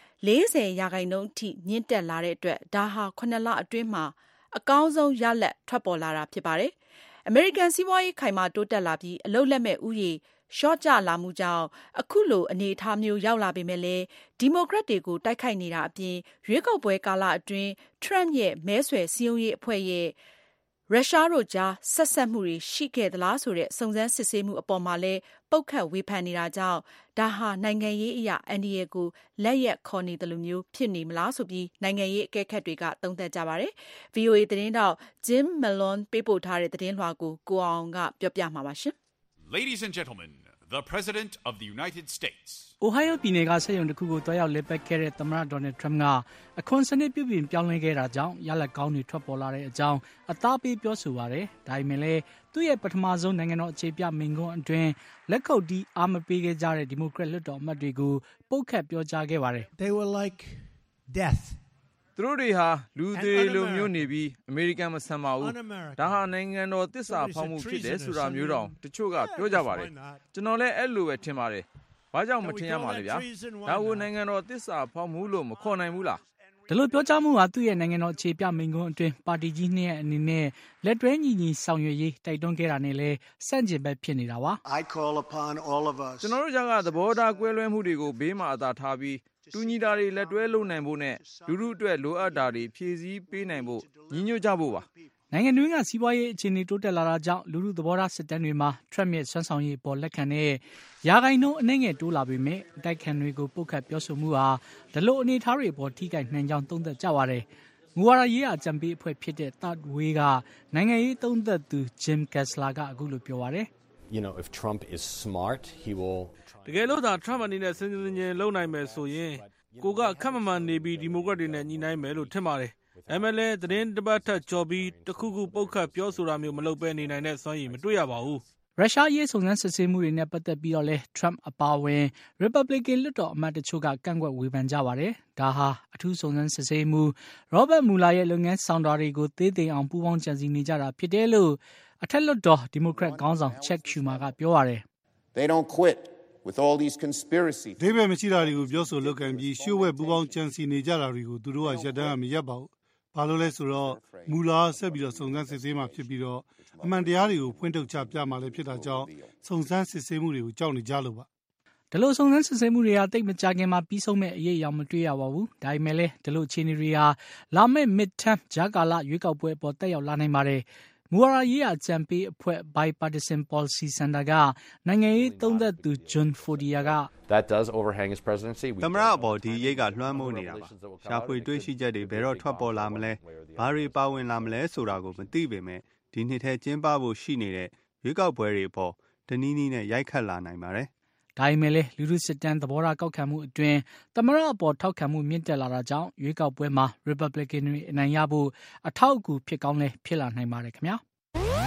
40%အထိမြင့်တက်လာတဲ့အတွက်ဒါဟာ9လအတွင်းမှာအကောင်းဆုံးရလဒ်ထွက်ပေါ်လာတာဖြစ်ပါတယ်။ American စီးပွားရေးခိုင်မာတိုးတက်လာပြီးအလုပ်လက်မဲ့ဥယေရှော့ကျလာမှုကြောင့်အခုလိုအနေအထားမျိုးရောက်လာပေမဲ့လည်းဒီမိုကရက်တွေကိုတိုက်ခိုက်နေတာအပြင်ရွေးကောက်ပွဲကာလအတွင်း Trump ရဲ့မဲဆွယ်စည်းရုံးရေးအဖွဲ့ရဲ့ရုရှားတို့ကြားဆက်ဆက်မှုတွေရှိခဲ့သလားဆိုတဲ့စုံစမ်းစစ်ဆေးမှုအပေါ်မှာလည်းပုတ်ခတ်ဝေဖန်နေတာကြောင့်ဒါဟာနိုင်ငံရေးအရာအန်ဒီယေကိုလက်ရက်ခေါ်နေတယ်လို့မျိုးဖြစ်နေမလားဆိုပြီးနိုင်ငံရေးအကဲခတ်တွေကသုံးသပ်ကြပါတယ်။ VOA သတင်းတောက် Jim Malone ပေးပို့ထားတဲ့သတင်းလွှာကိုကိုအောင်ကပြောပြမှာပါရှင်။ Ladies and gentlemen, the President of the United States. Ohio ပြည်နယ်ကဆက်ရုံတစ်ခုကိုတွားရောက်လဲပတ်ခဲ့တဲ့သမ္မတဒေါ်နယ်ထရမ့်ကအခွန်စနစ်ပြုပြင်ပြောင်းလဲခဲ့တာကြောင့်ရလဒ်ကောင်းတွေထွက်ပေါ်လာတဲ့အကြောင်းအသားပေးပြောဆိုပါတယ်။ဒါပေမဲ့လည်းသူ့ရဲ့ပထမဆုံးနိုင်ငံတော်အခြေပြမိန့်ခွန်းအတွင်းလက်ခုပ်တီးအားမပေးခဲ့ကြတဲ့ဒီမိုကရက်လွှတ်တော်အမတ်တွေကိုပုတ်ခတ်ပြောကြားခဲ့ပါတယ်။ They were like death. သူတို့တွေဟာလူသေးလိုမျိုးနေပြီးအမေရိကန်မဆန်ပါဘူးဒါဟာနိုင်ငံတော်သစ္စာဖောက်မှုဖြစ်တယ်ဆိုတာမျိုးတောင်တချို့ကပြောကြပါတယ်ကျွန်တော်လည်းအဲ့လိုပဲထင်ပါတယ်ဘာကြောင့်မထင်ရမှာလဲဗျာဒါကိုနိုင်ငံတော်သစ္စာဖောက်မှုလို့မခေါ်နိုင်ဘူးလားဒီလိုပြောကြားမှုဟာသူ့ရဲ့နိုင်ငံတော်အခြေပြမိန့်ခွန်းအတွင်းပါတီကြီးနှစ်ရဲ့အနေနဲ့လက်တွဲညီညီဆောင်ရွက်ရေးတိုက်တွန်းခဲ့တာနဲ့လည်းဆန့်ကျင်ဘက်ဖြစ်နေတာပါ I call upon all of us ကျွန်တော်တို့ကသဘောထားကွဲလွဲမှုတွေကိုဘေးမှာအသာထားပြီးတူညီတာတွေလက်တွဲလုပ်နိုင်ဖို့နဲ့လူထုအတွက်လိုအပ်တာတွေဖြည့်ဆည်းပေးနိုင်ဖို့ညီညွတ်ကြဖို့ပါနိုင်ငံတွင်းကစီးပွားရေးအခြေအနေတိုးတက်လာတာကြောင့်လူထုသဘောထားစစ်တမ်းတွေမှာ Trump ရဲ့စွမ်းဆောင်ရည်ပေါ်လက်ခံတဲ့ရာဂိုင်နှုန်းအနည်းငယ်တိုးလာပေမဲ့အတိုက်ခံတွေကိုပုတ်ခတ်ပြောဆိုမှုဟာဒီလိုအနေအထားတွေပေါ်ထိခိုက်နိုင်ကြောင်းသုံးသပ်ကြပါတယ်ငူဝါဒရေးရာကြံပေးအဖွဲ့ဖြစ်တဲ့ Third Way ကနိုင်ငံရေးသုံးသပ်သူ Jim Kessler ကအခုလိုပြောပါတယ် You know, if Trump is smart, he will တကယ်လို့သာ Trump အနေနဲ့စဉ်းကျင်လုံနိုင်မယ်ဆိုရင်ကိုကခက်မမှန်နေပြီးဒီမိုကရက်တွေနဲ့ညှိနှိုင်းမယ်လို့ထင်ပါတယ်။ MLA သတင်းတစ်ပတ်ထက်ကြော်ပြီးတခုခုပုတ်ခတ်ပြောဆိုတာမျိုးမလုပ်ဘဲနေနိုင်တဲ့စွမ်းရည်မတွေ့ရပါဘူး။ရုရှားရေးစုံစမ်းစစ်ဆေးမှုတွေနဲ့ပတ်သက်ပြီးတော့လဲ Trump အပါအဝင် Republican လွှတ်တော်အမတ်တချို့ကကန့်ကွက်ဝေဖန်ကြပါတယ်။ဒါဟာအထူးစုံစမ်းစစ်ဆေးမှု Robert Mueller ရဲ့လုပ်ငန်းဆောင်တာတွေကိုသေးသိမ်အောင်ပူးပေါင်းကြံစည်နေကြတာဖြစ်တယ်လို့အထက်လွှတ်တော် Democrat ခေါင်းဆောင် Chuck Schumer ကပြောပါတယ်။ They don't quit.With all these conspiracies ဒီပဲမရှိတာတွေကိုပြောဆိုလုပ်ကံပြီးရှုပ်ဝဲပူပေါင်းကြံစီနေကြတာတွေကိုသူတို့ကရပ်တန်းမရပ်ပါဘူး။ဘာလို့လဲဆိုတော့မူလာဆက်ပြီးတော့စုံစမ်းစစ်ဆေးမှဖြစ်ပြီးတော့အမှန်တရားတွေကိုဖွင့်ထုတ်ချပြမှလည်းဖြစ်တာကြောင့်စုံစမ်းစစ်ဆေးမှုတွေကိုကြောက်နေကြလို့ပါ။ဒီလိုစုံစမ်းစစ်ဆေးမှုတွေဟာတိတ်မကြခင်မှာပြီးဆုံးမဲ့အရေးအယောင်မတွေ့ရပါဘူး။ဒါပေမဲ့လည်းဒီလိုအခြေအနေတွေဟာလာမယ့် midterm ကြားကာလရွေးကောက်ပွဲအပေါ်တက်ရောက်လာနိုင်ပါတယ်။မူဝါဒရေးရာကြံပေးအဖွဲ့ Bipartisan Policy Center ကနိုင်ငံရေးသုံးသပ်သူ John Fortier က That does overhang his presidency. သမ္မတအပေါ်ဒီရိတ်ကလွှမ်းမိုးနေတာပါ။ရှာဖွေတွေ့ရှိချက်တွေဘယ်တော့ထွက်ပေါ်လာမလဲ။ဘာတွေပါဝင်လာမလဲဆိုတာကိုမသိပေမဲ့ဒီနှစ်ထဲကျင်းပဖို့ရှိနေတဲ့ရွေးကောက်ပွဲတွေအပေါ်တနည်းနည်းနဲ့ရိုက်ခတ်လာနိုင်ပါတယ်။ဒါပေမဲ့လည်းလူထုစစ်တမ်းသဘောထားကောက်ခံမှုအတွင်းသမ္မတအပေါ်ထောက်ခံမှုမြင့်တက်လာတာကြောင့်ရွေးကောက်ပွဲမှာ Republican တွေအနိုင်ရဖို့အထောက်အကူဖြစ်ကောင်းလဲဖြစ်လာနိုင်ပါတယ်ခင်ဗျာ။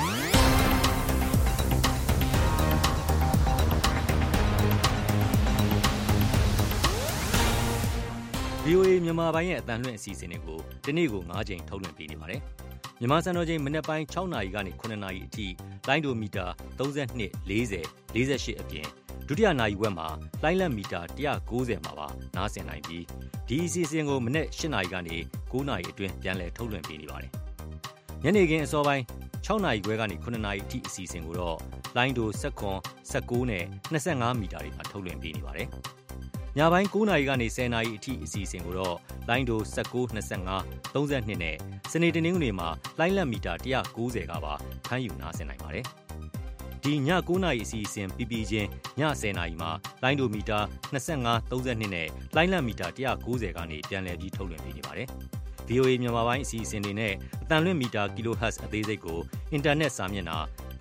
VOA မြန်မာပိုင်းရဲ့အတန်လွှင့်အစီအစဉ်တွေကိုဒီနေ့ကို9ချိန်ထုတ်လွှင့်ပေးနေပါတယ်။မြန်မာစံတော်ချိန်မနက်ပိုင်း6နာရီကနေ9နာရီအထိလိုင်းဒိုမီတာ32 40 48အပြင်ဒုတိယနာရီဝက်မှာလိုင်းလက်မီတာ190မှာပါနားဆင်နိုင်ပြီးဒီအစီအစဉ်ကိုမနက်8နာရီကနေ9နာရီအတွင်းပြန်လည်ထုတ်လွှင့်ပေးနေပါတယ်။ညနေခင်းအစောပိုင်း6နာရီခွဲကနေ9နာရီအထိအစီအစဉ်ကိုတော့လိုင်းဒို19 19နဲ့25မီတာတွေမှာထုတ်လွှင့်ပေးနေပါတယ်။ညပိုင်း9 နာရီကနေ10 နာရီအထိအစီအစဉ်ကိုတော့လိုင်းဒို19 25 32နဲ့စနေတနင်္ဂနွေမှာလိုင်းလက်မီတာ190ကပါဖမ်းယူနားဆင်နိုင်ပါတယ်။ဒီည9 နာရီအစီအစဉ်ပြီးပြီးချင်းည10 နာရီမှာလိုင်းဒိုမီတာ25 32နဲ့လိုင်းလက်မီတာ190ကနေပြန်လည်ပြီးထုတ်လွှင့်ပေးနေပါတယ်။ VOA မြန်မာပိုင်းအစီအစဉ်တွေနဲ့အတန်လွင့်မီတာ kHz အသေးစိတ်ကိုအင်တာနက်စာမျက်နှာ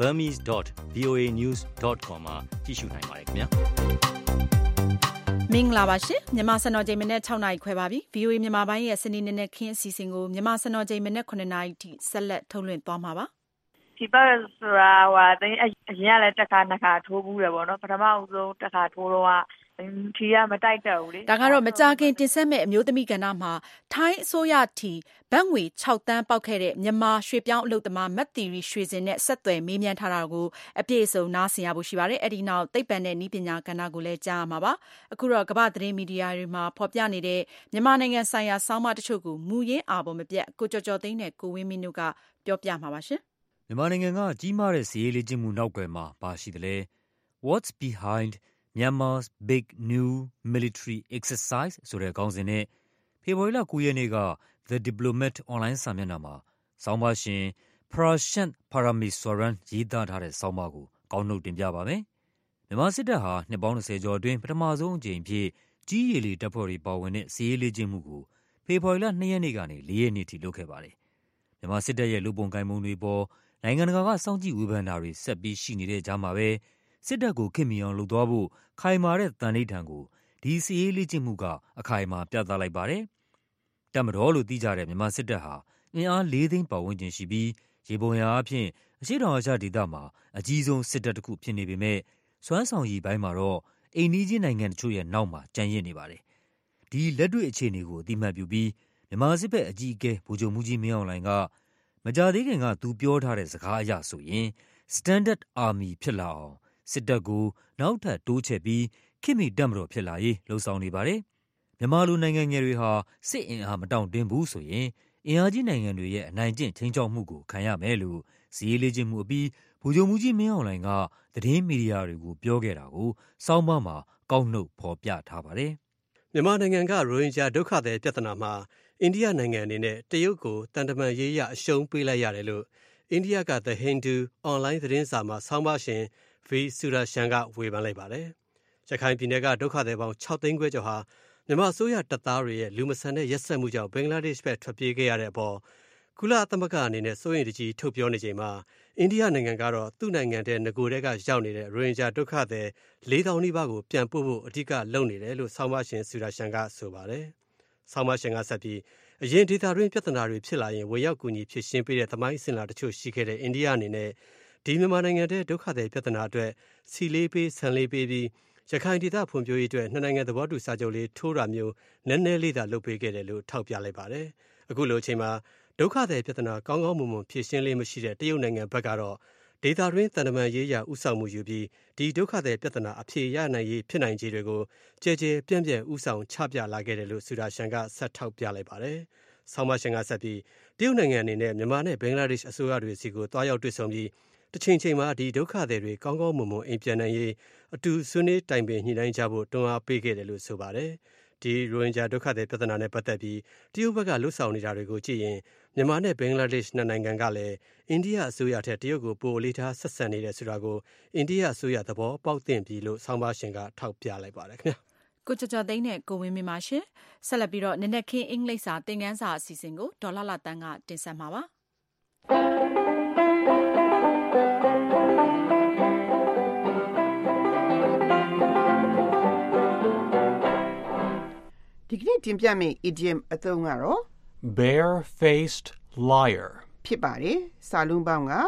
burmese.voanews.com မှာကြည့်ရှုနိုင်ပါတယ်ခင်ဗျာမင်္ဂလာပါရှင်မြန်မာစံတော်ချိန်မနေ့6နာရီခွဲပါပြီ VOA မြန်မာပိုင်းရဲ့စနေနေ့နဲ့ခင်းအစီအစဉ်ကိုမြန်မာစံတော်ချိန်မနေ့9နာရီထိဆက်လက်ထုတ်လွှင့်သွားမှာပါဒီပတ်ဆိုတာအရင်ကလည်းတစ်ခါနှစ်ခါထိုးဘူးတယ်ပေါ့နော်ပထမဆုံးတစ်ခါထိုးတော့ထီကမတိုက်တော့ဘူးလေဒါကတော့မကြာခင်တင်ဆက်မဲ့အမျိုးသမီးကဏ္ဍမှာထိုင်းအစိုးရထီဘတ်ငွေ6 သန်းပေါက်ခဲ့တဲ့မြန်မာရွှေပြောင်းအလုပ်သမားမတ်တီရီရွှေစင်နဲ့ဆက်သွယ်မေးမြန်းထားတာကိုအပြည့်အစုံနားဆင်ရဖို့ရှိပါတယ်အဲ့ဒီနောက်သိပ္ပံနဲ့နည်းပညာကဏ္ဍကိုလည်းကြားရမှာပါအခုတော့ကမ္ဘာသတင်းမီဒီယာတွေမှာဖော်ပြနေတဲ့မြန်မာနိုင်ငံဆိုင်ရာဆောင်းပါးတချို့ကိုမူရင်းအာပေါ်မပြတ်ကိုကျော်ကျော်သိန်းနဲ့ကိုဝင်းမင်းတို့ကပြောပြမှာပါရှင်မြန်မာနိုင်ငံကကြီးမားတဲ့စီးရေးလေ့ကျင့်မှုနောက်ွယ်မှာပါရှိတယ်လေ What's behind Myanmar's big new military exercise ဆိုတဲ့ခေါင်းစဉ်နဲ့ဖေဖော်ဝါရီလ9 ရက်နေ့က The Diplomat online စာမျက်နှာမှာဆောင်းပါးရှင် Prashant Parameswaran ရေးသားထားတဲ့ဆောင်းပါးကိုကောက်နှုတ်တင်ပြပါမယ်။မြန်မာစစ်တပ်ဟာနှစ်ပေါင်း20ကျော်အတွင်းပထမဆုံးအကြိမ်ဖြစ်ကြီးရေလေတပ်ဖွဲ့တွေပါဝင်တဲ့စီးရေးလေ့ကျင့်မှုကိုဖေဖော်ဝါရီလ2 ရက်နေ့ကနေ4 ရက်နေ့ထိလုပ်ခဲ့ပါတယ်။မြန်မာစစ်တပ်ရဲ့လူပုံကိုင်မှုတွေပေါ်နိုင်ငံတကာကစောင့်ကြည့်ဝေဖန်တာတွေဆက်ပြီးရှိနေတဲ့ကြားမှာပဲစစ်တပ်ကိုခင်မီအောင်လုပ်သွားဖို့ခိုင်မာတဲ့တန်ဋိဌာန်ကိုဒီစီးရေးလေ့ကျင့်မှုကအခိုင်အမာပြသလိုက်ပါတယ်။တပ်မတော်လို့သိကြတဲ့မြန်မာစစ်တပ်ဟာအင်အား4 သိန်းပတ်ဝန်းကျင်ရှိပြီးရေပုံရအဖြစ်အရှေ့တောင်အာရှဒေသမှာအကြီးဆုံးစစ်တပ်တစ်ခုဖြစ်နေပေမဲ့စွမ်းဆောင်ရည်ပိုင်းမှာတော့အိမ်နီးချင်းနိုင်ငံတချို့ရဲ့နောက်မှာကျန်ရစ်နေပါတယ်။ဒီလက်တွေ့အခြေအနေကိုအတိအမှတ်ပြုပြီးမြန်မာစစ်ဘက်အကြီးအကဲဗိုလ်ချုပ်မှူးကြီးမင်းအောင်လှိုင်ကမကြာသေးခင်ကသူပြောထားတဲ့စကားအရဆိုရင် Standard Army ဖြစ်လာအောင်စစ်တပ်ကိုနောက်ထပ်တိုးချဲ့ပြီးခေတ်မီတပ်မတော်ဖြစ်လာရေးလှုံ့ဆော်နေပါတယ်။မြန်မာလူနိုင်ငံငယ်တွေဟာစစ်အင်အားမတောင့်တင်းဘူးဆိုရင်အင်အားကြီးနိုင်ငံတွေရဲ့အနိုင်ကျင့်ချိန်ချောက်မှုကိုခံရမယ်လို့စီးရေးလေ့ကျင့်မှုအပြီးဗိုလ်ချုပ်မှူးကြီးမင်းအောင်လှိုင်ကသတင်းမီဒီယာတွေကိုပြောခဲ့တာကိုစောင်းပါးမှာကောက်နှုတ်ဖော်ပြထားပါတယ်။မြန်မာနိုင်ငံကရိုဟင်ဂျာဒုက္ခသည်ပြဿနာမှာအိန္ဒိယနိုင်ငံအနေနဲ့တရုတ်ကိုတန်တမာရေးရအရှုံးပေးလိုက်ရတယ်လို့အိန္ဒိယက The Hindu အွန်လိုင်းသတင်းစာမှာဆောင်းပါးရှင်V. Surashan ကဝေဖန်လိုက်ပါတယ်။ရခိုင်ပြည်နယ်ကဒုက္ခသည်ပေါင်း6 သိန်းခွဲကျော်ဟာမြန်မာအစိုးရတပ်သားတွေရဲ့လူမဆန်တဲ့ရက်စက်မှုကြောင့်ဘင်္ဂလားဒေ့ရှ်ဘက်ထွက်ပြေးခဲ့ရတဲ့အပေါ်ကုလသမဂ္ဂအနေနဲ့စိုးရိမ်တကြီးထုတ်ပြောနေချိန်မှာအိန္ဒိယနိုင်ငံကတော့သူ့နိုင်ငံထဲငကိုတဲကရောက်နေတဲ့ရိုဟင်ဂျာဒုက္ခသည် 4,000 နီးပါးကိုပြန်ပို့ဖို့အဓိကလုပ်နေတယ်လို့ဆောင်းပါးရှင် Surashan ကဆိုပါတယ်။ဆောင်းပါးရှင်ကဆက်ပြီးအရင်ဒေသတွင်းပြဿနာတွေဖြစ်လာရင်ဝေရောက်ကူညီဖြစ်ရှင်းပေးတဲ့သမိုင်းအစဉ်လာတချို့ရှိခဲ့တဲ့အိန္ဒိယအနေနဲ့ဒီမြန်မာနိုင်ငံတဲ့ဒုက္ခသည်ပြဿနာအတွက်စီလေးပေးဆန်လေးပေးပြီးရခိုင်ဒေသဖွံ့ဖြိုးရေးအတွက်နှစ်နိုင်ငံသဘောတူစာချုပ်လေးထိုးတာမျိုးနည်းနည်းလေးသာလုပ်ပေးခဲ့တယ်လို့ထောက်ပြလိုက်ပါတယ်။အခုလိုအချိန်မှာဒုက္ခသည်ပြဿနာကောင်းကောင်းမွန်မွန်ဖြေရှင်းလေးမရှိတဲ့တရုတ်နိုင်ငံဘက်ကတော့ဒေသတွင်းတန်တမာရေးရာဥဆောင်မှုယူပြီးဒီဒုက္ခသည်ပြဿနာအဖြေရနိုင်ရေးဖြစ်နိုင်ခြေတွေကိုကြဲကြဲပြန့်ပြန့်ဥဆောင်ချပြလာခဲ့တယ်လို့ဆူဒါရှန်ကဆက်ထောက်ပြလိုက်ပါတယ်။ဆောင်းပါးရှင်ကဆက်ပြီးတရုတ်နိုင်ငံအနေနဲ့မြန်မာနဲ့ဘင်္ဂလားဒေ့ရှ်အစိုးရတွေစီကိုတွားရောက်တွေ့ဆုံပြီးတစ်ချိန်ချိန်မှာဒီဒုက္ခသည်တွေကောင်းကောင်းမွန်မွန်အိမ်ပြန်နိုင်ရေးအတူဆွေးနွေးတိုင်ပင်ညှိနှိုင်းကြဖို့တွန်းအားပေးခဲ့တယ်လို့ဆိုပါတယ်။ဒီရိုဟင်ဂျာဒုက္ခသည်ပြဿနာနဲ့ပတ်သက်ပြီးတရုတ်ဘက်ကလှုပ်ဆောင်နေတာတွေကိုကြည့်ရင်မြန်မာနဲ့ဘင်္ဂလားဒေ့ရှ်နှစ်နိုင်ငံကလည်းအိန္ဒိယအစိုးရထက်တရုတ်ကိုပိုအလေးထားဆက်ဆံနေတယ်ဆိုတာကိုအိန္ဒိယအစိုးရသဘောပေါက်သင့်ပြီလို့ဆောင်းပါးရှင်ကထောက်ပြလိုက်ပါတယ်ခင်ဗျာ။ကိုကျော်ကျော်သိန်းနဲ့ကိုဝင်းမင်းပါရှင်ဆက်လက်ပြီးတော့နနက်ခင်းအင်္ဂလိပ်စာသင်ခန်းစာအစီအစဉ်ကိုဒေါ်လာလာတန်းကတင်ဆက်မှာပါဒီကနေ့တင်ပြမယ့် idiom အသုံးကတော့ bare-faced liar ဖြစ်ပါတယ်စာလုံးပေါင်းက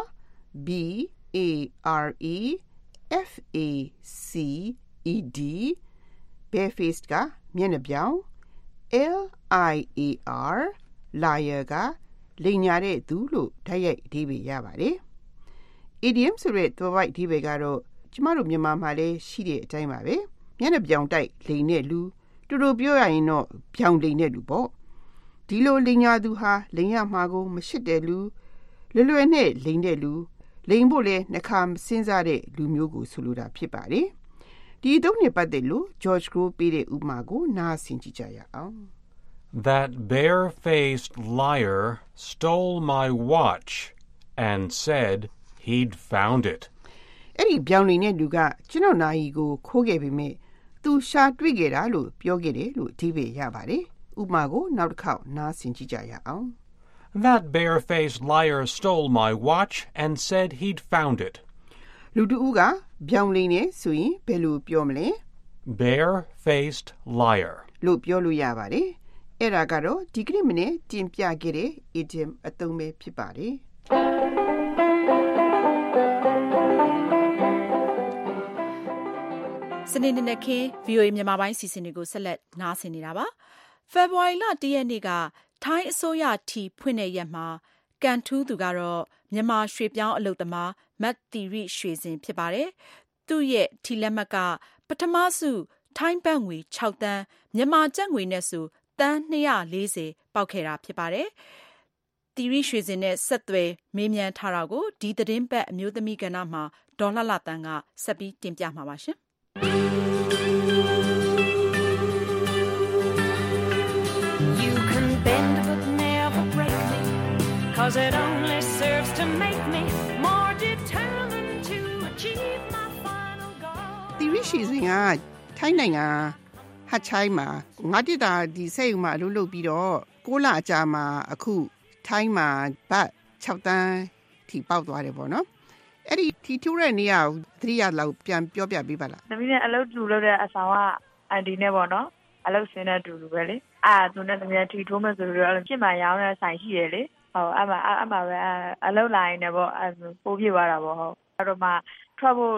B-A-R-E-F-A-C-E-D bare-faced ကမျက်နှာပြောင် L-I-A-R liar ကလိမ်ညာတဲ့သူလို့တိုက်ရိုက်အဓိပ္ပာယ်ရပါတယ် idiom ဆိုတဲ့သွယ်ဝိုက်အဓိပ္ပာယ်ကတော့ကျမတို့မြန်မာမှာလည်းရှိတဲ့အတိုင်းပါပဲမျက်နှာပြောင်တိုက်လိမ်တဲ့လူတူတူပြောရရင်တော့ပြောင်လိမ်တဲ့လူပေါ့ဒီလိုလိမ်ညာသူဟာလိမ်ရမှာကိုမရှစ်တဲ့လူလွယ်နဲ့လိမ်တဲ့လူလိမ်ဖို့လဲနှခါမစင်းစားတဲ့လူမျိုးကိုဆိုလိုတာဖြစ်ပါတယ်ဒီတော့နှစ်ပတ်တယ်လို့ George Crow ပေးတဲ့ဥပမာကိုနားဆင်ကြည့်ကြရအောင် That bare-faced liar stole my watch and said he'd found it. အဲ့ဒီပြောင်းနေတဲ့လူကကျွန်တော်နာယီကိုခိုးခဲ့ပေမဲ့သူရှာတွေ့ခဲ့တာလို့ပြောခဲ့တယ်လို့အဓိပ္ပာယ်ရပါတယ်ဥပမာကိုနောက်တစ်ခေါက်နားဆင်ကြည့်ကြရအောင် That bare-faced liar stole my watch and said he'd found it. လူတူကပြောင်းနေဆိုရင်ဘယ်လိုပြောမလဲ Bare-faced liar. လို့ပြောလို့ရပါတယ်အဲ့ဒါကတော့ဒီကနေ့မနေ့တင်ပြခဲ့တဲ့ idiom အသုံးပဲဖြစ်ပါတယ်စနေနေ့ခင်း VOA မြန်မာပိုင်းစီစဉ်တွေကိုဆက်လက်နားဆင်နေတာပါ။ ဖေဖော်ဝါရီလ 1 ရက်နေ့ကထိုင်းအစိုးရထီဖွင့်တဲ့ရက်မှာကန်ထူးသူကတော့မြန်မာရွှေပြောင်းအလုပ်သမားမတ်တီရိရွှေစင်ဖြစ်ပါတယ်။သူ့ရဲ့ထီလက်မှတ်ကပထမစုထိုင်းဘတ်ငွေ6 သန်းမြန်မာကျပ်ငွေနဲ့ဆိုသန်း240ပေါက်ခဲ့တာဖြစ်ပါတယ်။တီရိရွှေစင်နဲ့ဆက်သွယ်မေးမြန်းထားတာကိုဒီသတင်းပတ်အမျိုးသမီးကဏ္ဍမှာဒေါ်လှလှတန်းကဆက်ပြီးတင်ပြမှာပါရှင်။ You can bend but never break me, 'cause it only serves to make me more determined to achieve my final goal. တီရီရှိစင်ကထိုင်းနိုင်ငံဟတ်ချိုင်းမှာငါတိတာဒီစိတ်မှာအလုပ်လုပ်ပြီးတော့6လအကြာမှာအခုထိုင်းမှာဘတ်6 တန်းထိပေါက်သွားတယ်ပေါ့နော်အဲ့ဒီထီထူတဲ့နေရာကိုသတိရလောက်ပြန်ပြောပြပေးပါလားသမီးနဲ့အလုပ်တူလုပ်တဲ့အဆောင်ကအန်တီနဲ့ပေါ့နော်အလုပ်ဆင်းတဲ့တူလူပဲလေသူနဲ့သမီးထီထိုးမယ်ဆိုတော့ဖြစ်မှရောင်းတဲ့ဆိုင်ရှိရလေဟုတ်အမှပဲအလုပ်လာရင်လည်းပေါ့ပိုးပြသွားတာပေါ့ဟုတ်အဲ့တော့မှထွက်ဖို့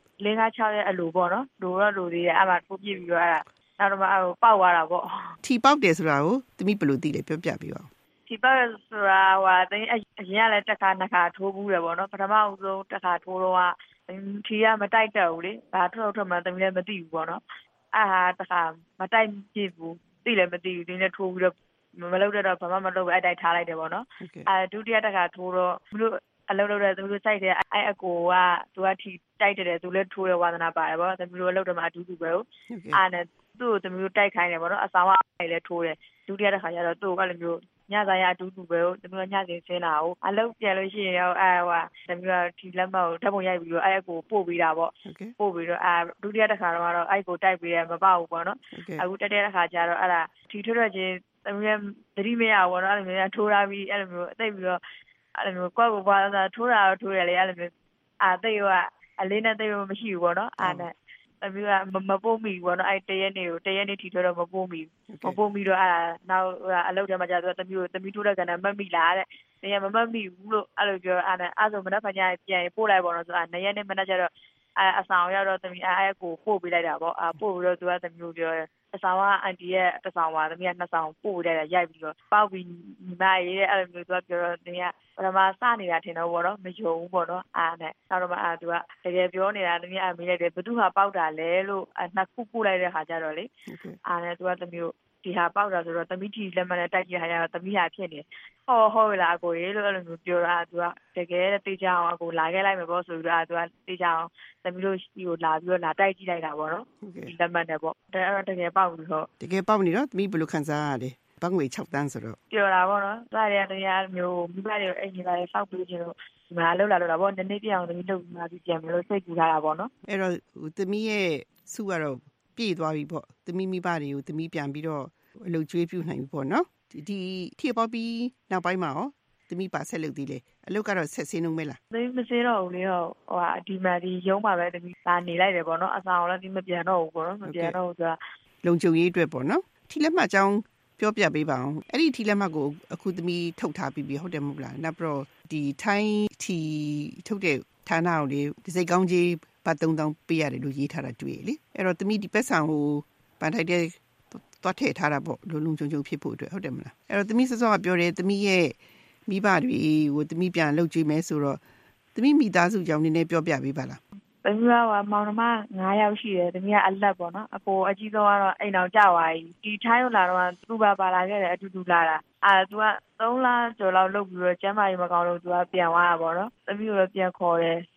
5-6ရက်အလိုပေါ့နော်လိုသေးတယ်ပိုးပြပြီးတော့အဲ့ဒါနောက်တော့မှပေါက်သွားတာပေါ့ထီပေါက်တယ်ဆိုတာကိုသမီးဘယ်လိုသိလဲပြောပြပေးပါဦးဒီပါဆိုတာအရင်ကလည်းတစ်ခါနှစ်ခါထိုးဘူးတယ်ပေါ့နော်ပထမဆုံးတစ်ခါထိုးတော့ထီကမတိုက်တက်ဘူးလေဘာထွက်မှသမီးလည်းမသိဘူးပေါ့နော်တစ်ခါမတိုက်ပြဘူးသိလည်းမသိဘူးဒီနေ့ထိုးပြီးတော့မလုပ်တော့ဘာမှမလုပ်ဘူးအဲ့တိုက်ထားလိုက်တယ်ပေါ့နော်ဒုတိယတစ်ခါထိုးတော့သူတို့အလုပ်လုပ်တဲ့သူတို့စိုက်တယ်အဲ့အကိုကသူကထီတိုက်တယ်သူလည်းထိုးရဝါသနာပါတယ်ပေါ့သမီးတို့အလုပ်တော့မှအတူတူပဲနဲ့သူ့ကိုသမီးတို့တိုက်ခိုင်းတယ်ပေါ့နော်အဆောင်ကလည်းထိုးတယ်ဒုတိယတစ်ခါကျတော့သူ့ကလည်းမျိုးညစာရအတူတူပဲသမီးကညစဉ်ဆင်းလာအောင်အလုပ်ပြန်လို့ရှိရင်ရောသမီးကဒီလက်မကိုဓာတ်ပုံရိုက်ပြီးတော့အဲ့ကိုပို့ပေးတာပေါ့ပို့ပြီးတော့ဒုတိယတစ်ခါတော့အဲ့ကိုတိုက်ပေးတယ်မပေါဘူးပေါ့နော်အခုတက်တဲ့တစ်ခါကျတော့အဲ့ဒါထီထွက်ချင်းသမီးကသတိမရဘူးပေါ့နော်အဲ့လိုမျိုးထိုးထားပြီးအဲ့လိုမျိုးသိပြီးတော့အဲ့လိုမျိုးကိုယ့်ကိုဘာသာထိုးတာတော့ထိုးတယ်လေအဲ့လိုမျိုးသိကအလေးနဲ့သိလို့မရှိဘူးပေါ့နော်နဲ့သမီးကမပို့မိဘူးပေါ့နော်အဲ့တရက်နေ့ထီထွက်တော့မပို့မိတော့နောက်အလုပ်ထဲမှာကျတော့သမီးထိုးတဲ့ကဏ္ဍမတ်မိလားတဲ့နေရာမမတ်မိဘူးလို့အဲ့လိုပြောအဲ့ဆိုမနက်ဖြန်ကျပြန်ပို့လိုက်ပေါ့နော်ဆို2ရက်နေ့မနက်ကျတော့အဆောင်ရောက်တော့သမီးအဲ့ကိုပို့ပေးလိုက်တာပေါ့ပို့ပြီးတော့သူကသမီးကိုပြောတယ်အဆောင်ကအန်တီရဲ့တစ်ဆောင်ပါသမီးက2ဆောင်ပို့ပေးလိုက်တာရိုက်ပြီးတော့ပေါက်ပြီးညီမရေးတဲ့အဲ့လိုမျိုးသူကပြောတော့သမီးကပထမစနေတာထင်တော့ပေါ့နော်မယုံဘူးပေါ့နော်နဲ့နောက်တော့မှသူကတကယ်ပြောနေတာသမီးမေးလိုက်တယ်ဘသူဟာပေါက်တာလဲလို့နှစ်ခုပို့လိုက်တဲ့ခါကျတော့လေနဲ့သူကသမီးကိုဒီဟာပေါက်တာဆိုတော့သမီးထီလက်မနဲ့တိုက်ကြည့်ရတာသမီးဟာဖြစ်နေဟုတ်လားအကိုရေလို့အဲ့လိုမျိုးပြောတာသူကတကယ်တေးကြအောင်အကိုလာခဲ့လိုက်မယ်ပေါ့ဆိုပြီးတော့သူကတေးကြအောင်သမီးတို့ရှိကိုလာပြီးတော့လာတိုက်ကြည့်လိုက်တာပေါ့နော်ဒီလက်မနဲ့ပေါ့တကယ်ပေါက်ပြီးတော့တကယ်ပေါက်နေတော့သမီးဘယ်လိုခံစားရလဲဘတ်ငွေ6 တန်းဆိုတော့ပြောတာပေါ့နော်ဒါတွေကတရားမျိုးမိဘတွေအိမ်ကြီးလာစောက်ပြီးချင်းလို့ဒီမှာလှုပ်လာတော့ပေါ့နည်းနည်းပြအောင်သမီးလှုပ်လာပြီးပြန်မလို့စိတ်ကူထားတာပေါ့နော်အဲ့တော့သမီးရဲ့စုကတော့ပြည့်သွားပြီပေါ့သမီးမိဘတွေကိုသမီးပြန်ပြီးတော့အလုပ်ကျွေးပြုနိုင်ပြီပေါ့နော်ဒီထီပေါက်ပြီးနောက်ပိုင်းမှာရောသမီးပါဆက်လုပ်သေးလေအလုပ်ကတော့ဆက်ဆင်းလုံးမဲလားသမီးမစင်းတော့ဘူးလေဒီမှာဒီရုံးမှာပဲသမီးလာနေလိုက်တယ်ပေါ့နော်အဆောင်လည်းသမီးမပြန်တော့ဘူးပေါ့နော်မပြန်တော့ဘူးဆိုတာလုံခြုံရေးအတွက်ပေါ့နော်ထီလက်မှတ်အကြောင်းပြောပြပေးပါအောင်အဲ့ဒီထီလက်မှတ်ကိုအခုသမီးထုတ်ထားပြီးဟုတ်တယ်မဟုတ်လားနောက်ပြီးတော့ဒီထိုင်းထီထုတ်တဲ့ဌာနကိုလေဒီစိတ်ကောင်းကြီးပတ်3000ပေးရတယ်လို့ရေးထားတာတွေ့လေအဲ့တော့သမီးဒီပတ်စံကိုပန်ထိုက်တဲ့သွားထည့်ထားတာပေါ့လုံခြုံဖြစ်ဖို့အတွက်ဟုတ်တယ်မလားအဲ့တော့သမီးစောစောကပြောတယ်သမီးရဲ့မိဘတွေကိုသမီးပြန်လုပ်ကြည့်မယ်ဆိုတော့သမီးမိသားစုကြောင့်နည်းနည်းပြောပြပေးပါလားသမီးကမောင်နှမ9ယောက်ရှိတယ်သမီးကအလက်ပေါ့နော်အကိုအကြီးဆုံးကတော့အိမ်အောင်ကြွားကြီးဒီထိုင်းကိုလာတော့သူပါလာခဲ့တယ်အတူတူလာတာသူက3လကျော်လောက်လုပ်ပြီးတော့ကျမ်းမာရေးမကောင်းလို့သူကပြန်သွားတာပေါ့နော်သမီးကိုလည်းပြန်ခေါ်တယ်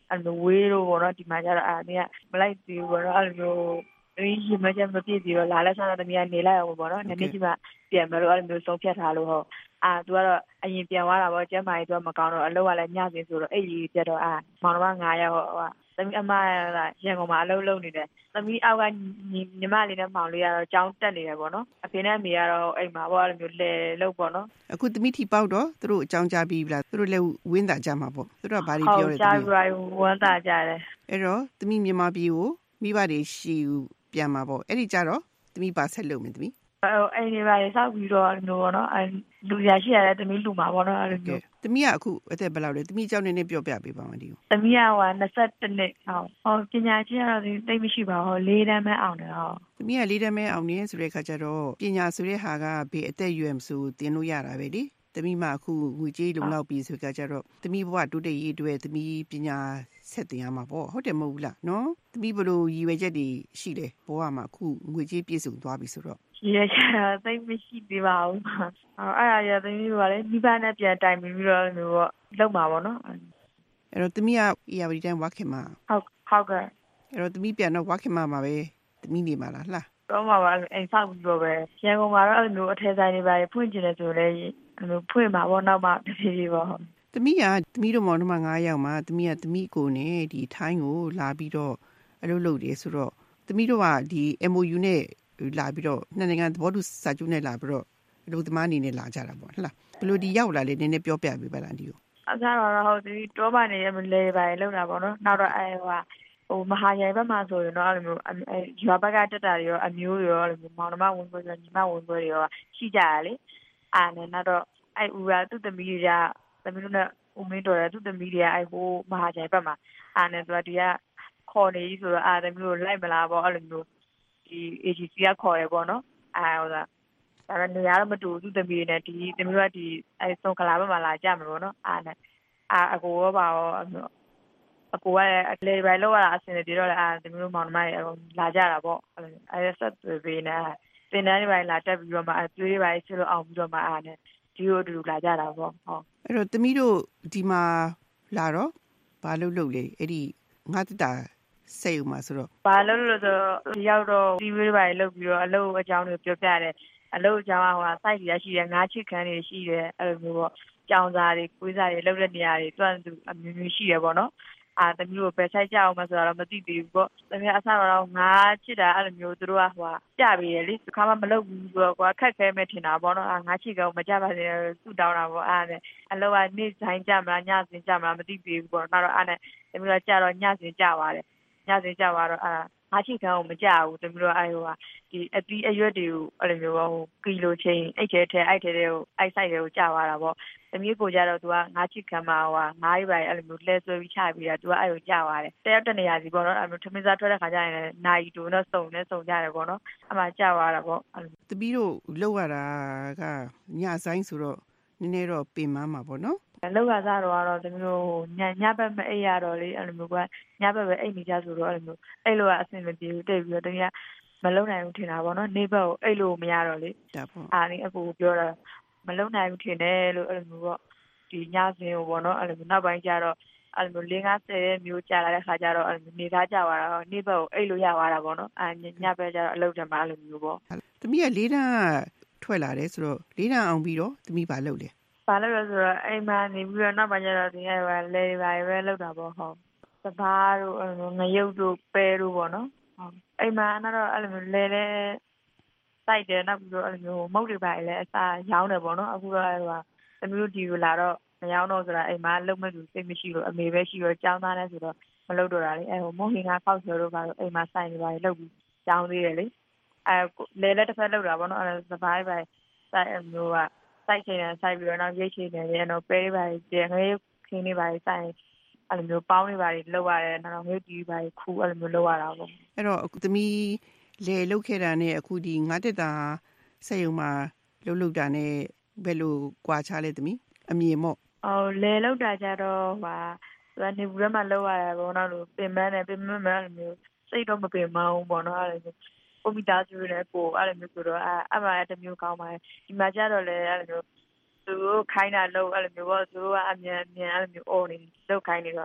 ဝေးလို့ပေါ့နော်ဒီမှာကျတော့နေကမလိုက်သေးဘူးပေါ့နော်ဒီမကျမပြည့်ပြီးတော့လာလဲဆက်တော့တမီးကနေလိုက်အောင်ပေါ့နော်နည်းနည်းကြီးမှပြန်မလို့ဆုံးဖြတ်ထားလို့သူကတော့အရင်ပြန်သွားတာပေါ့ကျမကြီးသူကမကောင်းတော့အလုပ်ကလည်းညစင်ဆိုတော့အဲ့ဒီပြတော့မောင်တော်က9ရောက်သမီးအမကရန်ကုန်မှာအလုပ်လုပ်နေတယ်သမီးအောက်ကညီမလေးနဲ့မောင်လေးကတော့ကျောင်းတက်နေတယ်ပေါ့နော်အဖေနဲ့အမေကတော့အိမ်မှာပေါ့လဲလုပ်ပေါ့နော်အခုသမီးထီပေါက်တော့သူတို့အကြောင်းကြားပြီးပြီလားသူတို့လည်းဝင်းတာကြမှာပေါ့သူတို့ကဘာတွေပြောလဲကြားပြီးဝမ်းသာကြတယ်အဲ့တော့သမီးမြန်မာပြည်ကိုမိဘတွေရှိပြန်မှာပေါ့အဲ့ဒီကြတော့သမီးပါဆက်လုပ်မယ်သမီးအဲ့ဒီပါစောက်ပြီးတော့ပေါ့နော်လူရရှိရတဲ့သမီးလူမှာပေါ့နော်အဲ့လိုမျိုးသမီးကအခုအသက်ဘယ်လောက်လဲသမီးကြောင့်နည်းပြောပြပေးပါမယ်ဒီကိုသမီးက22နှစ်ပညာချင်းကတော့သိမရှိပါဘူး4တန်းပဲအောင်တယ်သမီးက4တန်းပဲအောင်နေဆိုတဲ့ခါကျတော့ပညာဆိုတဲ့ဟာကဘေးအသက်အရွယ်မဆိုသင်လို့ရတာပဲလေသမီးမအခုငွေကြေးလုံလောက်ပြီးဆိုကြကြတော့သမီးဘဝတိုးတက်ရေးအတွက်သမီးပညာဆက်သင်ရမှာပေါ့ဟုတ်တယ်မဟုတ်ဘူးလားနော်သမီးဘလို့ရည်ရွယ်ချက်တွေရှိတယ်ဘဝမှာအခုငွေကြေးပြည့်စုံသွားပြီဆိုတော့ရည်ချတာသိမရှိသေးပါဘူးအဲ့ဒါရသမီးကလည်းမိဘနဲ့ပြန်တိုင်ပြီးတော့မျိုးပေါ့လောက်မှာပေါ့နော်အဲ့တော့သမီးကERDတန်းဝါခင်မှာဟုတ်ကဲ့အဲ့တော့သမီးပြန်တော့ဝါခင်မှာပဲသမီးနေမှာလားလှတော့မှာပါအိမ်ဆောက်ပြီးတော့ပဲရန်ကုန်မှာတော့အဲ့လိုမျိုးအထက်ဆိုင်တွေပါဖွင့်ကျင်တယ်ဆိုလည်းဖွင့်မှာပေါ့နောက်မှတဖြည်းဖြည်းပေါ့သမီးတို့မောင်နှမ9ယောက်မှာသမီးကသမီးကိုနဲ့ဒီထိုင်းကိုလာပြီးတော့အလုပ်လုပ်တယ်ဆိုတော့သမီးတို့ကဒီ MOU နဲ့လာပြီးတော့နှစ်နိုင်ငံသဘောတူစာချုပ်နဲ့လာပြီးတော့အလုပ်သမားအနေနဲ့လာကြတာပေါ့ဟုတ်လားဘယ်လိုဒီရောက်လာလဲနည်းနည်းပြောပြပေးပါလားဒီကိုအခါတော့ဟုတ်ဒီတောပါနေရမလဲပါလောက်တာပေါ့နော်နောက်တော့မဟာရိုင်ဘက်မှာဆိုရင်တော့အဲ့လိုမျိုးရွာဘက်ကတက်တာတွေရောအမျိုးရောအဲ့လိုမျိုးမောင်နှမဝင်ပွဲညီမဝင်ပွဲတွေရောရှိကြရလေနဲ့နောက်တော့အဲ့ဦးကသူ့သမီးတွေကသမီးတို့နဲ့ဦးမင်းတော်ရသူ့သမီးတွေကအဲ့ဟိုမဟာရိုင်ဘက်မှာနဲ့သူကဒီကခေါ်နေပြီဆိုတော့သမီးတို့လိုက်မလားပေါ့အဲ့လိုမျိုးဒီ agency ကခေါ်ရပေါ့နော်ဟုတ်လားဒါပေမဲ့နေရာတော့မတူသူ့သမီးနဲ့ဒီသမီးတို့ကဒီအဲ့ဆုံးခလာဘက်မှာလာကြမှာပေါ့နော်နဲ့အကိုရောပါရောအကိုကလေဘယ်လိုရအစနေဒီတော့သမီးတို့မောင်နှမတွေလာကြတာပေါ့အဲ့ဆက်သွေးပေးနေသင်တန်းတွေပါလာတက်ပြီးတော့မှကျွေးပါဆွလို့အောင်ပြီးတော့မှနဲ့ဒီလိုတူလာကြတာပေါ့ဟုတ်အဲ့တော့သမီးတို့ဒီမှာလာတော့ဘာလုပ်လဲအဲ့ဒီငါတတာစိတ်ဥမှာဆိုတော့ဘာလို့လဲဆိုတော့ရောက်တော့ဒီဝေးပါလုပ်ပြီးတော့အလုပ်အကြောင်းတွေပြောပြတယ်အလုပ်အကြောင်းကစိုက်တွေရှိတယ်ငါးချစ်ခန်းတွေရှိတယ်အဲ့လိုမျိုးပေါ့ကြောင်စားတွေကွေးစားတွေလုပ်တဲ့နေရာတွေသူအမျိုးမျိုးရှိတယ်ပေါ့နော်သမီးတို့ပဲဆိုင်ကြအောင်မဆိုတော့မသိသေးဘူးပေါ့သမီးအဆတော့ငါချစ်တာအဲ့လိုမျိုးသူတို့ကပြပေးရလေဒီခါမှမလုပ်ဘူးဆိုတော့ခက်ခဲမဲ့ထင်တာပေါ့နော်ငါချစ်ကောင်မကြပါစေသူ့တောင်းတာပေါ့နဲ့အလောကနေ့ဆိုင်ကြမလားညစင်ကြမလားမသိသေးဘူးပေါ့နောက်တော့နဲ့သမီးတို့ကြတော့ညစင်ကြပါတယ်ညစင်ကြသွားတော့ငါချစ်ကောင်မကြဘူးသမီးတို့ဒီအသီးအရွက်တွေကိုအဲ့လိုမျိုးပေါ့ကီလိုချင်းအိတ်ထဲကိုအိုက်ဆိုင်တွေကိုကြသွားတာပေါ့သမီးကိုကြတော့သူကငါချစ်ခံမှာငါးရီပါအဲ့လိုမျိုးလဲဆွဲပြီးချပြီးတာသူကအဲ့လိုကြသွားတယ်တယောက်တနေရာစီပေါ့နော်အဲ့လိုထမင်းစားထွက်တဲ့ခါကျရင်လည်းနိုင်တူတော့စုံကြတယ်ပေါ့နော်အမှကြသွားတာပေါ့သမီးတို့လောက်ရတာကညဆိုင်ဆိုတော့နည်းနည်းတော့ပင်မမှာပေါ့နော်လောက်ရစားတော့သမီးတို့ညဘက်မအိပ်ရတော့လေအဲ့လိုမျိုးကညဘက်ပဲအိပ်နေကြဆိုတော့အဲ့လိုမျိုးအဲ့လိုကအဆင်မပြေဘူးတိတ်ပြီးတော့တကယ်မလုံနိုင်ဘူးထင်တာပေါ့နော်နေဘက်ကိုအိပ်လို့မရတော့လေဒါပေါ့အကူပြောတာမလုံနိုင်ဘူးထင်တယ်လို့အဲ့လိုမျိုးပေါ့ဒီညစင်ကိုပေါ့နော်အဲ့လိုမျိုးနောက်ပိုင်းကျတော့အဲ့လိုမျိုး50မျိုးကြာလာတဲ့ခါကျတော့အဲ့လိုနေသားကြသွားတာနေဘက်ကိုအိပ်လို့ရသွားတာပေါ့နော်ညဘက်ကျတော့အလုပ်တန်းမှာအဲ့လိုမျိုးပေါ့သမီးက၄တန်းထွက်လာတယ်ဆိုတော့၄တန်းအောင်ပြီးတော့သမီးဘာလုပ်လဲဘာလို့လဲဆိုတော့အိမ်မှာနေပြီးတော့နောက်ပိုင်းကျတော့ဒီအဲ့လေပါပဲလောက်တာပေါ့ဟုတ်စပါးတို့ငရုတ်တို့ပဲတို့ပေါ့နော်ဟုတ်အိမ်မှာတော့အဲ့လိုမျိုးလဲစိုက်တယ်နောက်ပြီးတော့အဲ့လိုမျိုးမုတ်တွေပါလဲအစားရောင်းတယ်ပေါ့နော်အခုတော့သမီးတို့ဒီကိုလာတော့မရောင်းတော့ဆိုတာအိမ်မှာလုံမဲ့သူစိတ်မရှိလို့အမေပဲရှိတော့ကြောင်းသားလဲဆိုတော့မလုပ်တော့တာလေအဲ့မုတ်ဟင်ကခောက်ဆွဲတို့ပါတော့အိမ်မှာစိုက်နေပါလေလုပ်ပြီးကြောင်းသေးတယ်လေလဲတစ်ဖက်လောက်တာပေါ့နော်အဲ့စပါးပဲစိုက်အမျိုးကစိုက်ချင်တယ်စိုက်ပြီးတော့နောက်ရိတ်ချင်တယ်ရတော့ပဲပါကျငယ်ခင်းနေပါစိုက်အဲ့လိုမျိုးပေါင်းနေပါလောက်ရတယ်နောက်ငွေတီးပါခူအဲ့လိုမျိုးလောက်ရတာပေါ့အဲ့တော့သမီးလေလုတ်ခဲ့တာနဲ့အခုဒီငါတက်တာစက်ရုံမှာလုတ်တာနဲ့ဘယ်လိုကွာခြားလဲသမီးအမြင်မော့လေလုတ်တာကြတော့နေဘူးထဲမှာလောက်ရတယ်ပေါ့နော်လို့ပင်မနဲ့ပင်မမှအဲ့လိုမျိုးစိတ်တော့မပင်မအောင်ပေါ့နော်အဲ့လိုမျိုးကိုမိသားစုနဲ့ကိုအဲ့လိုမျိုးဆိုတော့အမှတစ်မျိုးကောင်းပါတယ်ဒီမှာကြတော့လေအဲ့လိုမျိုးသူတို့ခိုင်းတာလို့အဲ့လိုမျိုးပေါ့သူတို့ကအမြန်အဲ့လိုမျိုးအော်နေလောက်ခိုင်းနေတော့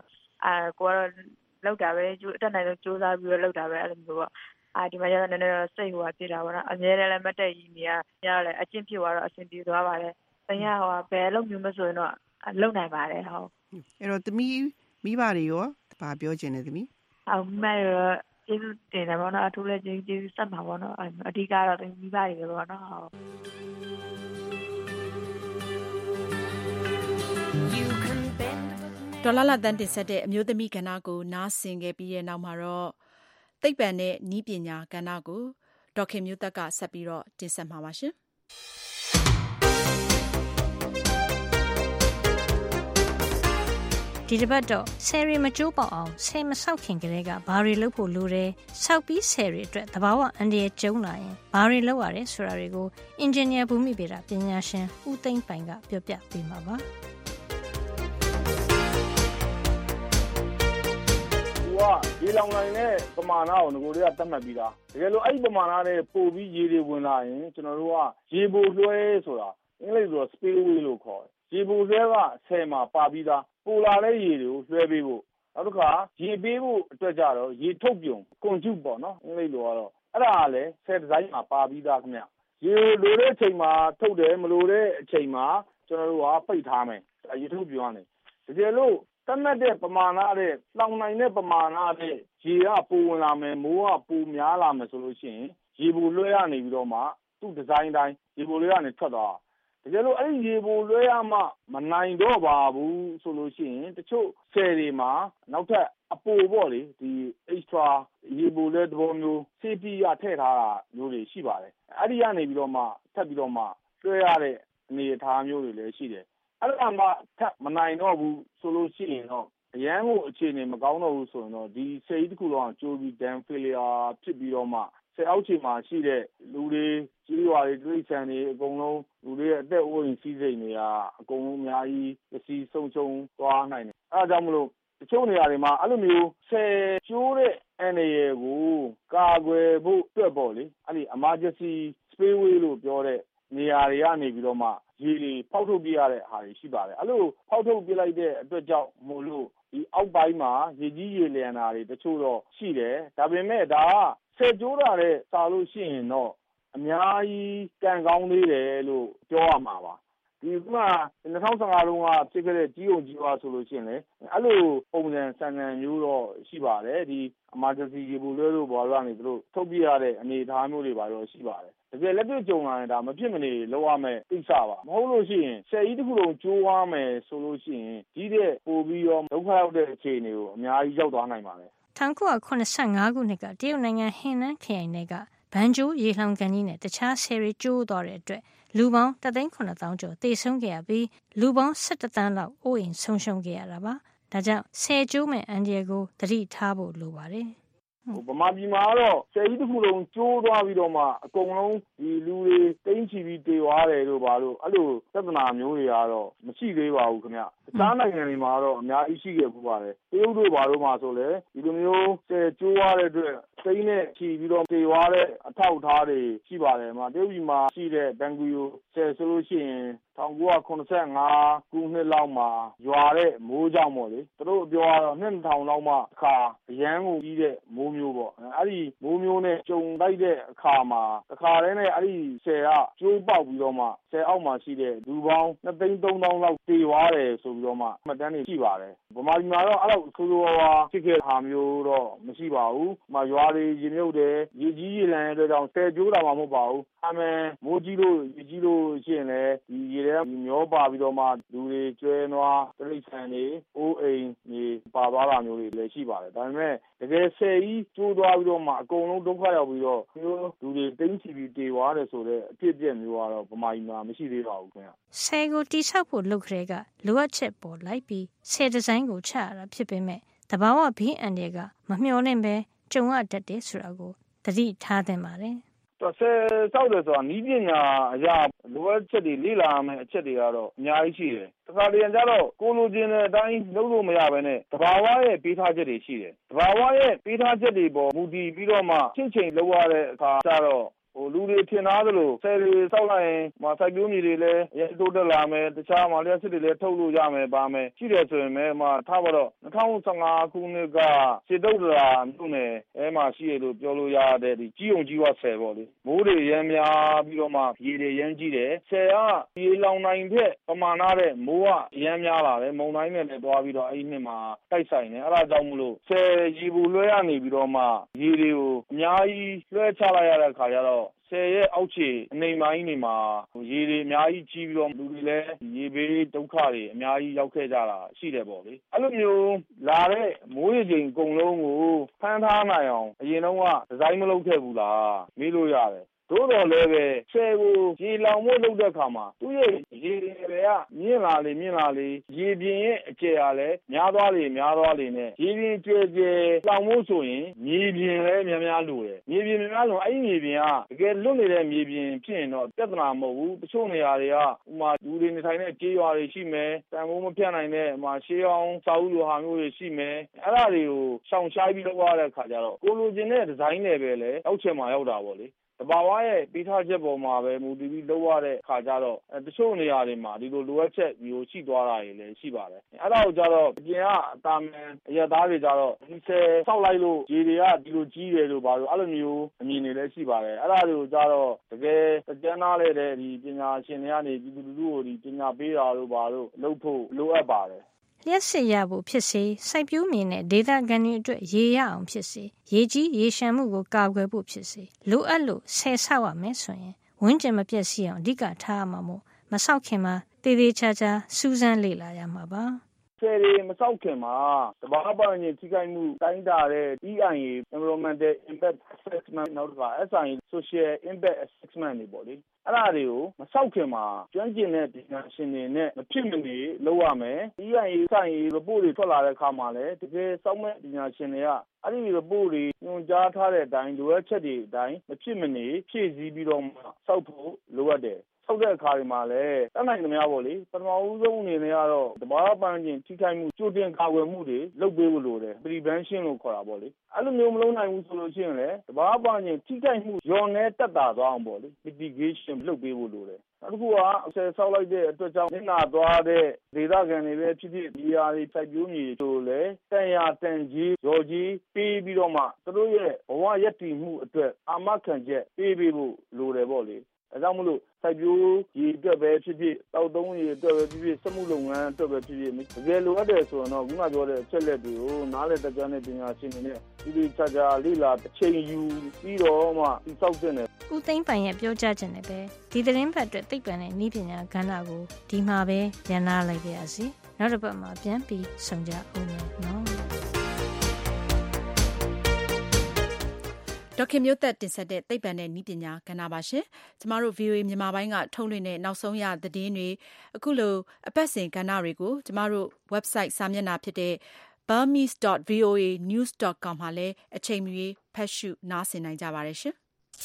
ကိုကတော့လောက်တာပဲအတက်နိုင်ဆုံးစူးစမ်းပြီးတော့လောက်တာပဲအဲ့လိုမျိုးပေါ့ဒီမှာကျတော့နည်းနည်းတော့စိတ်ဖြစ်တာပေါ့နော်အများလည်းမတက်ကြီးနေရလည်းအကျင့်ဖြစ်သွားတော့အဆင်ပြေသွားပါတယ်။တင်ရဘယ်လုံးမျိုးမဆိုရင်တော့လုံနိုင်ပါတယ်ဟုတ်အဲ့တော့သမီးမိဘတွေရောဘာပြောချင်လဲသမီးမဲကျေးဇူးတင်တယ်ပေါ့နော်အထူးလည်းကျေးဇူးဆက်ပါပေါ့နော်အဓိကတော့သမီးမိဘတွေပေါ့နော်ဟုတ်ဒေါ်လာလာတန်းတင်ဆက်တဲ့အမျိုးသမီးကဏ္ဍကိုနားဆင်ခဲ့ပြီးတဲ့နောက်မှာတော့သိပ္ပံနဲ့နည်းပညာကဏ္ဍကိုဒေါက်ခင်မျိုးသက်ကဆက်ပြီးတော့တင်ဆက်မှာပါရှင်ဒီတစ်ပတ်တော့ဆယ်ရီမကျိုးပေါအောင်ဆယ်မဆောက်ခင်ကလေးကဘာတွေလုပ်ဖို့လိုတယ်ဆောက်ပြီးဆယ်ရီအတွက်သဘာဝအန္တရာယ်ကျုံလာရင်ဘာတွေလုပ်ရတယ်ဆိုတာတွေကိုအင်ဂျင်နီယာဘူမိဗေဒပညာရှင်ဦးသိန်းပိုင်ကပြောပြပေးမှာပါရေလောင်နိုင်တဲ့ပမာဏကိုငကိုတွေကသတ်မှတ်ပြီးသားတကယ်လို့အဲ့ဒီပမာဏနဲ့ပို့ပြီးရေတွေဝင်လာရင်ကျွန်တော်တို့ကရေပိုလွှဲဆိုတာအင်္ဂလိပ်လို spillway လို့ခေါ်တယ်ရေပိုလွှဲကဆယ်မှာပါပြီးသားပိုလာတဲ့ရေတွေကိုလွှဲပေးဖို့နောက်တစ်ခါရေပေးဖို့အတွက်ကြတော့ရေထုတ်ပြုံ conduit ပေါ့နော်အင်္ဂလိပ်လိုကတော့အဲ့ဒါကလည်းဆယ်ဒီဇိုင်းမှာပါပြီးသားခင်ဗျရေလိုတဲ့အချိန်မှာထုတ်တယ်မလိုတဲ့အချိန်မှာကျွန်တော်တို့ကပိတ်ထားမယ်ရေထုတ်ပြုံကနေတကယ်လို့တတ်မှတ်တဲ့ပမာဏတဲ့လောင်နိုင်တဲ့ပမာဏတဲ့ရေကပိုဝင်လာမယ်မိုးကပိုများလာမယ်ဆိုလို့ရှိရင်ရေပိုလွှဲရနေပြီးတော့မှသူ့ဒီဇိုင်းတိုင်းရေပိုလွှဲရနေထွက်သွားတကယ်လို့အဲ့ဒီရေပိုလွှဲရမှမနိုင်တော့ပါဘူးဆိုလို့ရှိရင်တချို့ဆယ်တွေမှာနောက်ထပ်အပိုပေါ့လေဒီ extra ရေပိုလွှဲသဘောမျိုး safety ရထည့်ထားတာမျိုးတွေရှိပါတယ်အဲ့ဒီကနေပြီးတော့မှထပ်ပြီးတော့မှလွှဲရတဲ့အနေအထားမျိုးတွေလည်းရှိတယ်အဲ့ဒါမှထပ်မနိုင်တော့ဘူးဆိုလို့ရှိရင်တော့အရန်ကိုအခြေအနေမကောင်းတော့ဘူးဆိုရင်တော့ဒီဆယ်ကြီးတစ်ခုလုံးကကျိုးပြီး dam failure ဖြစ်ပြီးတော့မှဆယ်အောက်ခြေမှာရှိတဲ့လူတွေကြီးရွာတွေတိရစ္ဆာန်တွေအကုန်လုံးလူတွေရဲ့အသက်အိုးအိမ်စီးစိမ်တွေကအကုန်လုံးအများကြီးပစ္စည်းဆုံးရှုံးသွားနိုင်တယ်အဲဒါကြောင့်မလို့တချို့နေရာတွေမှာအဲ့လိုမျိုးဆယ်ကျိုးတဲ့အန္တရာယ်ကိုကာကွယ်ဖို့အတွက်ပေါ့လေအဲ့ဒီ emergency spillway လို့ပြောတဲ့နေရာတွေကနေပြီးတော့မှရေတွေဖောက်ထုတ်ပြရတဲ့ဟာတွေရှိပါတယ်အဲ့လိုဖောက်ထုတ်ပြလိုက်တဲ့အတွက်ကြောင့်မို့လို့ဒီအောက်ပိုင်းမှာရေကြီးရေလျံတာတွေတချို့တော့ရှိတယ်ဒါပေမဲ့ဒါကဆယ်ကျိုးတာတဲ့စာလို့ရှိရင်တော့အများကြီးကံကောင်းသေးတယ်လို့ပြောရမှာပါဒီက2015လုံးကဖြစ်ခဲ့တဲ့ကြီးုံကြီးွားဆိုလို့ရှိရင်လေအဲ့လိုပုံစံစံနံမျိုးတော့ရှိပါတယ်ဒီ emergency ရေပိုလွှဲလို့ဘော်ကနေသူတို့ထုတ်ပြရတဲ့အနေအထားမျိုးတွေပါတော့ရှိပါတယ်တကယ်လက်တွေ့ကြုံလာရင်ဒါမဖြစ်မနေလောက်ရမယ်သိစားပါမဟုတ်လို့ရှိရင်ဆယ်ကြီးတစ်ခုလုံးကျိုးသွားမယ်ဆိုလို့ရှိရင်ကြီးတဲ့ပို့ပြီးတော့ဒုက္ခရောက်တဲ့အခြေအနေကိုအများကြီးရောက်သွားနိုင်ပါတယ် 1985ခုနှစ်ကတရုတ်နိုင်ငံဟင်နန်းခရိုင်ကဘန်ကျိုးရေလှောင်ကန်ကြီးနဲ့တခြားဆယ်ရီကျိုးသွားတဲ့အတွက်လူပေါင်း1,900,000 ကျော်သေဆုံးခဲ့ရပြီးလူပေါင်း17 သန်းလောက်အိုးအိမ်ဆုံးရှုံးခဲ့ရတာပါဒါကြောင့်ဆယ်ကျိုးမဲ့အန္တရာယ်ကိုသတိထားဖို့လိုပါတယ်ဗမာပြည်မှာတော့ဆယ်ကြီးတစ်ခုလုံးကျိုးသွားပြီးတော့မှအကုန်လုံးဒီလူတွေတိမ့်ချီပြီးတေသွားတယ်လို့ပါလို့အဲ့လိုသဒ္ဒနာမျိုးတွေကတော့မရှိသေးပါဘူးခင်ဗျတခြားနိုင်ငံတွေမှာတော့အများကြီးရှိခဲ့ပူပါတယ်တရုတ်တို့ဘာလို့မှဆိုလဲဒီလိုမျိုးဆယ်ကျိုးသွားတဲ့အတွက်စိမ့်နဲ့ချီပြီးတော့တေသွားတဲ့အထောက်အထားတွေရှိပါတယ်မှာတရုတ်ပြည်မှာရှိတဲ့ဘန်ကူယိုဆယ်ဆိုလို့ရှိရင်1985ခုနှစ်လောက်မှာရွာတဲ့မိုးကြောင့်ပေါ့လေသူတို့ပြောရတော့2000လောက်မှအခါအရန်ကိုကြီးတဲ့မိုးမျိုးပေါ့အဲ့ဒီမိုးမျိုးနဲ့ကြုံလိုက်တဲ့အခါမှာတစ်ခါတည်းနဲ့အဲ့ဒီဆယ်ကကျိုးပေါက်ပြီးတော့မှဆယ်အောက်မှာရှိတဲ့လူပေါင်း2,300,000လောက်တေသွားတယ်ဆိုပြီးတော့မှမှတ်တမ်းတွေရှိပါတယ်ဗမာပြည်မှာတော့အဲ့လိုဆိုးဆိုးဝါးဝါးဖြစ်ခဲ့တာမျိုးတော့မရှိပါဘူးရွာတွေရေမြုပ်တယ်ရေကြီးရေလန်တဲ့အတွက်ကြောင့်ဆယ်ကျိုးတာမှမဟုတ်ပါဘူးအမှန်မိုးကြီးလို့ရေကြီးလို့ရှိရင်လည်းဒီရေထဲမျောပါပြီးတော့မှလူတွေကျွဲနွားတိရစ္ဆာန်တွေအိုးအိမ်တွေပါသွားတာမျိုးတွေလည်းရှိပါတယ်ဒါပေမဲ့တကယ်ဆယ်ကြီးကျိုးသွားပြီးတော့မှအကုန်လုံးဒုက္ခရောက်ပြီးတော့မျိုးလူတွေတိမ့်ချီပြီးတေသွားတယ်ဆိုတဲ့အဖြစ်အပျက်မျိုးကတော့ဗမာပြည်မှာမရှိသေးပါဘူးခင်ဗျဆယ်ကိုတိဆောက်ဖို့လုပ်ခရဲကလိုအပ်ချက်ပေါ်လိုက်ပြီးဆယ်ဒီဇိုင်းကိုချရတာဖြစ်ပေမဲ့တဘာဝဘေးအန္တရာယ်ကမမျှော်လင့်ပဲကြုံရတတ်တယ်ဆိုတာကိုသတိထားသင့်ပါတယ်ဆယ်ဆောက်တယ်ဆိုတာနီးပညာအရာလိုအပ်ချက်တွေလေ့လာရမယ့်အချက်တွေကတော့အများကြီးရှိတယ်။တစ်ခါတည်းကျတော့ကိုလိုချင်တဲ့အတိုင်းလုပ်လို့မရဘဲနဲ့တဘာဝရဲ့ပေးထားချက်တွေရှိတယ်။တဘာဝရဲ့ပေးထားချက်တွေပေါ်မူတည်ပြီးတော့မှချင်းချင်းလုပ်ရတဲ့အခါကျတော့လူတွေထင်သားသလိုဆယ်တွေစောက်လိုက်ရင်စိုက်ပျိုးမြေတွေလည်းရဲတိုးတက်လာမယ်တခြားလျှပ်စစ်တွေလည်းထုတ်လို့ရမယ်ပါမယ်ရှိတယ်ဆိုရင်ထားပါတော့2015ခုနှစ်ကစစ်တုတ်တရာမြို့နယ်မှာရှိရလို့ပြောလို့ရတဲ့ဒီကြီးုံကြီးဝဆယ်ပေါ့လေမိုးတွေရမ်းများပြီးတော့မှရေတွေရမ်းကြီးတယ်ဆယ်ကရေလောင်နိုင်တဲ့ပမာဏတဲ့မိုးကရမ်းများလာတယ်မုန်တိုင်းနဲ့လည်းသွားပြီးတော့အဲ့ဒီနှစ်မှာတိုက်ဆိုင်တယ်အဲ့ဒါကြောင့်မလို့ဆယ်ရေဘူးလွှဲရနေပြီးတော့မှရေတွေကိုအများကြီးလွှဲချလိုက်ရတဲ့ခါကျတော့ဆယ်ရဲ့အောက်ခြေအနေပိုင်းတွေမှာရေတွေအများကြီးကြီးပြီးတော့လူတွေလည်းရေဘေးဒုက္ခတွေအများကြီးရောက်ခဲ့ကြတာရှိတယ်ပေါ့လေအဲ့လိုမျိုးလာတဲ့မိုးရေချိန်အကုန်လုံးကိုဖမ်းထားနိုင်အောင်အရင်တော့ကဒီဇိုင်းမလုပ်ခဲ့ဘူးလားမေးလို့ရတယ်သို့တော်လည်းပဲဆယ်ကိုရေလောင်မှုလုပ်တဲ့အခါမှာသူ့ရဲ့ရေတွေကမြင့်လာလေရေပြင်ရဲ့အကျယ်ကလည်းများသွားလေနဲ့ရေပြင်ကျယ်လောင်မှုဆိုရင်မြေပြင်လည်းများလို့တယ်မြေပြင်များလို့အဲ့ဒီမြေပြင်ကတကယ်လွတ်နေတဲ့မြေပြင်ဖြစ်ရင်တော့ပြဿနာမဟုတ်ဘူးတချို့နေရာတွေကဥမာလူတွေနေထိုင်တဲ့ကြေးရွာတွေရှိမယ်တန်ဖိုးမပြတ်နိုင်တဲ့ရှေးအောင်စာအုပ်လိုဟာမျိုးတွေရှိမယ်အဲ့ဒါတွေကိုရှောင်ရှားပြီးလုပ်ရတဲ့အခါကျတော့ကိုလိုချင်တဲ့ဒီဇိုင်းတွေပဲလေအောက်ချင်မှာရောက်တာပေါ့လေတဘာဝရဲ့ပေးထားချက်ပေါ်မှာပဲမူတည်ပြီးလုပ်ရတဲ့ခါကျတော့တချို့နေရာတွေမှာဒီလိုလိုအပ်ချက်မျိုးရှိသွားတာတွေလည်းရှိပါတယ်အဲ့ဒါကိုကျတော့အပြင်ကအတာမန်အရသားတွေကျတော့ဒီဆယ်ဆောက်လိုက်လို့ရေတွေကဒီလိုကြီးတယ်လို့ပါလို့အဲ့လိုမျိုးအမြင်တွေလည်းရှိပါတယ်အဲ့ဒါတွေကိုကျတော့တကယ်ကြမ်းသားတဲ့ဒီပညာရှင်တွေကနေပြည်သူလူထုကိုဒီပညာပေးတာလို့ပါလို့လုပ်ဖို့လိုအပ်ပါတယ်လျှက်စစ်ရဖို့ဖြစ်စေစိုက်ပျိုးမြေနဲ့ဒေသခံတွေအတွက်ရေရအောင်ဖြစ်စေရေကြီးရေရှမ်းမှုကိုကာကွယ်ဖို့ဖြစ်စေလိုအပ်လို့ဆယ်ဆောက်ရမယ်ဆိုရင်ဝန်းကျင်မပြည့်စည်အောင်အဓိကထားရမှာမို့မဆောက်ခင်မှာတည်တည်ချာချာစူးစမ်းလေ့လာရမှာပါဆယ်တွေမဆောက်ခင်မှာတဘာပတ်ဝန်းကျင်ထိခိုက်မှုတိုင်းတာတဲ့ EIA Environmental Impact Assessment နောက်က SIA Social Impact Assessment တွေပေါ့လေအဲ့ဒါတွေကိုမဆောက်ခင်မှာကျွမ်းကျင်တဲ့ပညာရှင်တွေနဲ့မဖြစ်မနေလုပ်ရမယ် EIA ဆိုင် report တွေထွက်လာတဲ့အခါမှာလည်းတကယ်စောင့်မဲ့ပညာရှင်တွေကအဲ့ဒီ report တွေညွှန်ကြားထားတဲ့အတိုင်းလိုအပ်ချက်တွေအတိုင်းမဖြစ်မနေဖြည့်ဆည်းပြီးတော့မှစောက်ဖို့လိုအပ်တယ်ဆောက်တဲ့အခါတွေမှာလည်းတတ်နိုင်သမျှပေါ့လေပထမဦးဆုံးအနေနဲ့ကတော့တဘာပန်းချင်းထိခိုက်မှုကြိုတင်ကာကွယ်မှုတွေလုပ်ပေးဖို့လိုတယ် prevention လို့ခေါ်တာပေါ့လေအဲ့လိုမျိုးမလုပ်နိုင်ဘူးဆိုလို့ရှိရင်လည်းတဘာပန်းချင်းထိခိုက်မှုရောနေတက်တာသွားအောင်ပေါ့လေ mitigation လုပ်ပေးဖို့လိုတယ်နောက်တစ်ခုကဆယ်ဆောက်လိုက်တဲ့အတွက်ကြောင့်နစ်နာသွားတဲ့ဒေသခံတွေပဲဖြစ်ဖြစ်ဒီဟာတွေစိုက်ပျိုးမြေဆိုလည်းတန်ရာတန်ကြီးရော်ကြီးပေးပြီးတော့မှသူတို့ရဲ့ဘဝရည်တည်မှုအတွက်အာမခံချက်ပေးဖို့လိုတယ်ပေါ့လေဒါကြောင့်မလို့စိုက်ပျိုးရေအတွက်ပဲဖြစ်ဖြစ်တောက်သုံးရေအတွက်ပဲဖြစ်ဖြစ်စက်မှုလုပ်ငန်းအတွက်ပဲဖြစ်ဖြစ်တကယ်လိုအပ်တယ်ဆိုတော့ခုနပြောတဲ့အချက်လက်တွေကိုနားလည်တတ်ကြတဲ့ပညာရှင်တွေနဲ့ဒီချာချာလေ့လာတစ်ချိန်ယူပြီးတော့မှဒီစောက်တဲ့နဲ့ဦးသိန်းပိုင်ရဲ့ပြောကြားချက်နဲ့ပဲဒီသတင်းဖတ်အတွက်သိပ္ပံနဲ့နည်းပညာကဏ္ဍကိုဒီမှာပဲရန်နာလိုက်ပါရစေနောက်တစ်ပတ်မှာပြန်ပြီးဆုံကြအောင်နော်ဒေါက်ခင်မျိုးသက်တင်ဆက်တဲ့သိပ္ပံနဲ့နည်းပညာကဏ္ဍပါရှင်။ကျမတို့ VOA မြန်မာပိုင်းကထုတ်လွှင့်တဲ့နောက်ဆုံးရသတင်းတွေအခုလိုအပတ်စဉ်ကဏ္ဍတွေကိုကျမတို့ website စာမျက်နှာဖြစ်တဲ့ burmese.voanews.com မှာလည်းအချိန်မီဖတ်ရှုနားဆင်နိုင်ကြပါတယ်ရှင်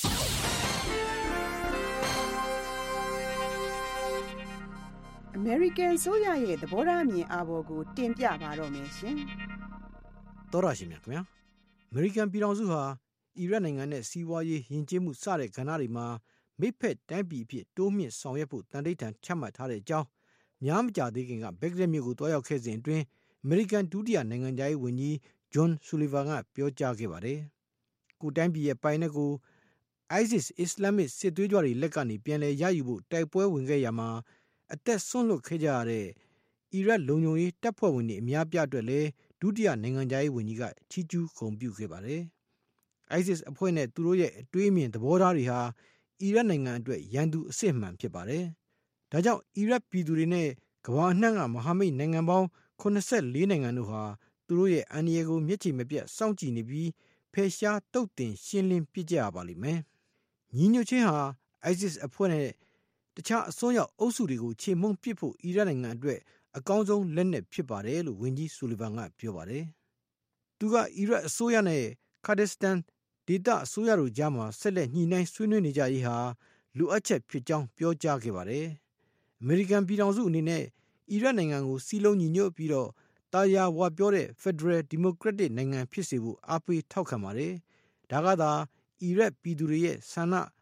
။ American ဆိုရရဲ့သဘောထားအမြင်အာဘော်ကိုတင်ပြပါတော့မယ်ရှင်။သောရရှိမြခင်ဗျာ။ American ပြည်ထောင်စုဟာအီရတ်နိုင်ငံနဲ့စီးပွားရေးယဉ်ကျေးမှုစတဲ့ကဏ္ဍတွေမှာမိဖက်တိုင်းပြည်အဖြစ်တိုးမြင့်ဆောင်ရွက်ဖို့တန်ဋိဌာန်ချမှတ်ထားတဲ့အကြောင်းများမကြာသေးခင်ကဘဂ္ဂဒက်မြို့ကိုတွားရောက်ခဲ့စဉ်အတွင်းအမေရိကန်ဒုတိယနိုင်ငံခြားရေးဝန်ကြီးဂျွန်ဆူလီဗန်ကပြောကြားခဲ့ပါတယ်။ကိုတိုင်းပြည်ရဲ့ပိုင်နက်ကို ISIS အစ္စလာမစ်စစ်သွေးကြွတွေလက်ကနေပြန်လည်ရယူဖို့တိုက်ပွဲဝင်ခဲ့ရမှာအသက်ဆွန့်လွတ်ခဲ့ကြရတဲ့အီရတ်လုံခြုံရေးတပ်ဖွဲ့ဝင်တွေအများပြအတွက်လည်းဒုတိယနိုင်ငံခြားရေးဝန်ကြီးကချီးကျူးဂုဏ်ပြုခဲ့ပါတယ်။ ISIS အဖွဲ့နဲ့သူတို့ရဲ့အတွေးအမြင်သဘောထားတွေဟာအီရတ်နိုင်ငံအတွက်ရန်သူအစစ်အမှန်ဖြစ်ပါတယ်။ဒါကြောင့်အီရတ်ပြည်သူတွေနဲ့ကမ္ဘာအနှံ့ကမဟာမိတ်နိုင်ငံပေါင်း84နိုင်ငံတို့ဟာသူတို့ရဲ့အန္တရာယ်ကိုမျက်ခြေမပြတ်စောင့်ကြည့်နေပြီးဖယ်ရှားတုတ်တင်ရှင်းလင်းပြစ်ကြရပါလိမ့်မယ်။ညီညွတ်ခြင်းဟာ ISIS အဖွဲ့နဲ့တခြားအစွန်းရောက်အုပ်စုတွေကိုခြေမှုန်းပစ်ဖို့အီရတ်နိုင်ငံအတွက်အကောင်းဆုံးလက်နက်ဖြစ်ပါတယ်လို့ဝန်ကြီးဆူလီဗန်ကပြောပါတယ်။သူကအီရတ်အစိုးရနဲ့ကာဒစ္စတန်ဒေသအစိုးရတို့ကြားမှာဆက်လက်ညှိနှိုင်းဆွေးနွေးနေကြရေးဟာလိုအပ်ချက်ဖြစ်ကြောင်းပြောကြားခဲ့ပါတယ်။အမေရိကန်ပြည်ထောင်စုအနေနဲ့အီရတ်နိုင်ငံကိုစီးလုံးညီညွတ်ပြီးတော့တာယာဝါပြောတဲ့ Federal Democratic နိုင်ငံဖြစ်စေဖို့အားပေးထောက်ခံပါတယ်။ဒါကသာအီရတ်ပြည်သူတွေရဲ့ဆန္ဒ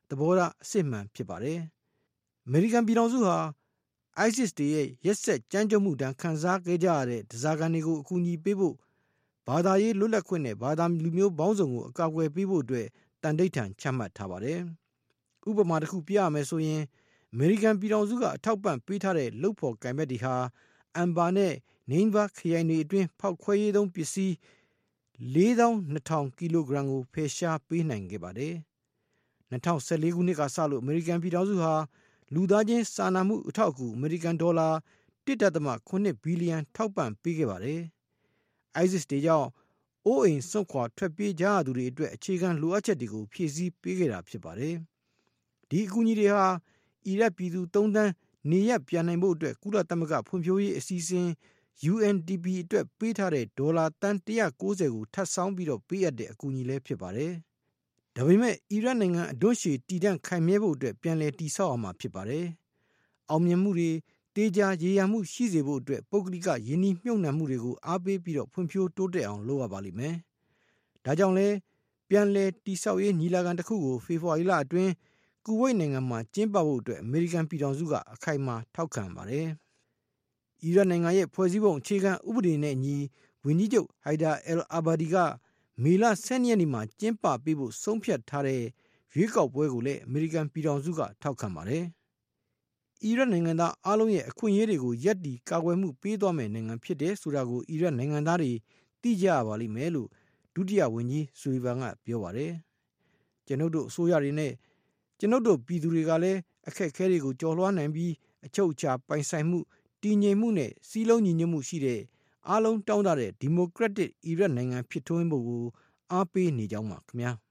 သဘောထားအစစ်မှန်ဖြစ်ပါတယ်။ အမေရိကန်ပြည်ထောင်စုဟာ ISIS တွေရဲ့ရက်စက်ကြမ်းကြုတ်မှုတန်းခံစားခဲ့ကြရတဲ့ဓားစာခံတွေကိုအကူအညီပေးဖို့ဘာသာရေးလွတ်လပ်ခွင့်နဲ့ဘာသာလူမျိုးပေါင်းစုံကိုအကာအကွယ်ပေးဖို့အတွက်တန်ဋိဌာန်ချမှတ်ထားပါတယ်။ဥပမာတစ်ခုပြရမယ်ဆိုရင်အမေရိကန်ပြည်ထောင်စုကအထောက်ပံ့ပေးထားတဲ့လုပ်ဖော်ကိုင်ဘက်တွေဟာအမ်ဘာနဲ့နိန်းဘာခရိုင်တွေအတွင်းဖောက်ခွဲရေးသုံးပစ္စည်း 42,000 ကီလိုဂရမ်ကိုဖယ်ရှားပေးနိုင်ခဲ့ပါတယ်။2014 ခုနှစ်ကစလို့အမေရိကန်ပြည်ထောင်စုဟာလူသားချင်းစာနာမှုအထောက်အကူအမေရိကန်ဒေါ်လာ 1.8 ဘီလီယံထောက်ပံ့ပေးခဲ့ပါတယ်။ ISIS တွေကြောင့်အိုးအိမ်စွန့်ခွာထွက်ပြေးကြရသူတွေအတွက်အခြေခံလိုအပ်ချက်တွေကိုဖြည့်ဆည်းပေးခဲ့တာဖြစ်ပါတယ်။ဒီအကူအညီတွေဟာအီရတ်ပြည်သူ3 သန်းနေရပ်ပြန်နိုင်ဖို့အတွက်ကုလသမဂ္ဂဖွံ့ဖြိုးရေးအစီအစဉ် UNDP အတွက်ပေးထားတဲ့ဒေါ်လာတန်း190ကိုထပ်ဆောင်းပြီးတော့ပေးအပ်တဲ့အကူအညီလည်းဖြစ်ပါတယ်။ဒါပေမဲ့အီရတ်နိုင်ငံအတွန်းရှည်တည်တံ့ခိုင်မြဲဖို့အတွက်ပြန်လည်တည်ဆောက်အောင်မှာဖြစ်ပါတယ်။အောင်မြင်မှုတွေတေးကြရေရမှုရှိစေဖို့အတွက်ပုဂ္ဂလိကယင်းနှိမ့်မြုပ်နှံမှုတွေကိုအားပေးပြီးတော့ဖွံ့ဖြိုးတိုးတက်အောင်လုပ်ရပါလိမ့်မယ်။ဒါကြောင့်လဲပြန်လည်တည်ဆောက်ရေးညီလာခံတစ်ခုကိုဖေဖော်ဝါရီလအတွင်းကူဝိတ်နိုင်ငံမှာကျင်းပဖို့အတွက်အမေရိကန်ပြည်ထောင်စုကအခိုင်အမာထောက်ခံပါတယ်။အီရတ်နိုင်ငံရဲ့ဖွဲ့စည်းပုံအခြေခံဥပဒေနဲ့အညီဝန်ကြီးချုပ်ဟိုက်ဒါအယ်အာဘာဒီကမေလ12ရက်နေ့မှာကျင်းပပေးဖို့ဆုံးဖြတ်ထားတဲ့ရွေးကောက်ပွဲကိုလည်းအမေရိကန်ပြည်ထောင်စုကထောက်ခံပါတယ်။အီရတ်နိုင်ငံသားအားလုံးရဲ့အခွင့်အရေးတွေကိုယက်တီကာကွယ်မှုပေးသွားမယ့်နိုင်ငံဖြစ်တယ်ဆိုတာကိုအီရတ်နိုင်ငံသားတွေသိကြရပါလိမ့်မယ်လို့ဒုတိယဝန်ကြီးဆူလီဗန်ကပြောပါတယ်။ကျွန်ုပ်တို့အစိုးရတွေနဲ့ကျွန်ုပ်တို့ပြည်သူတွေကလည်းအခက်အခဲတွေကိုကျော်လွှားနိုင်ပြီးအချုပ်အခြာပိုင်ဆိုင်မှုတည်ငြိမ်မှုနဲ့စည်းလုံးညီညွတ်မှုရှိတဲ့အားလုံးတောင်းတတဲ့ဒီမိုကရက်တစ်အီရတ်နိုင်ငံဖြစ်ထွန်းဖို့ကိုအားပေးနေကြောင်းပါခင်ဗျာ။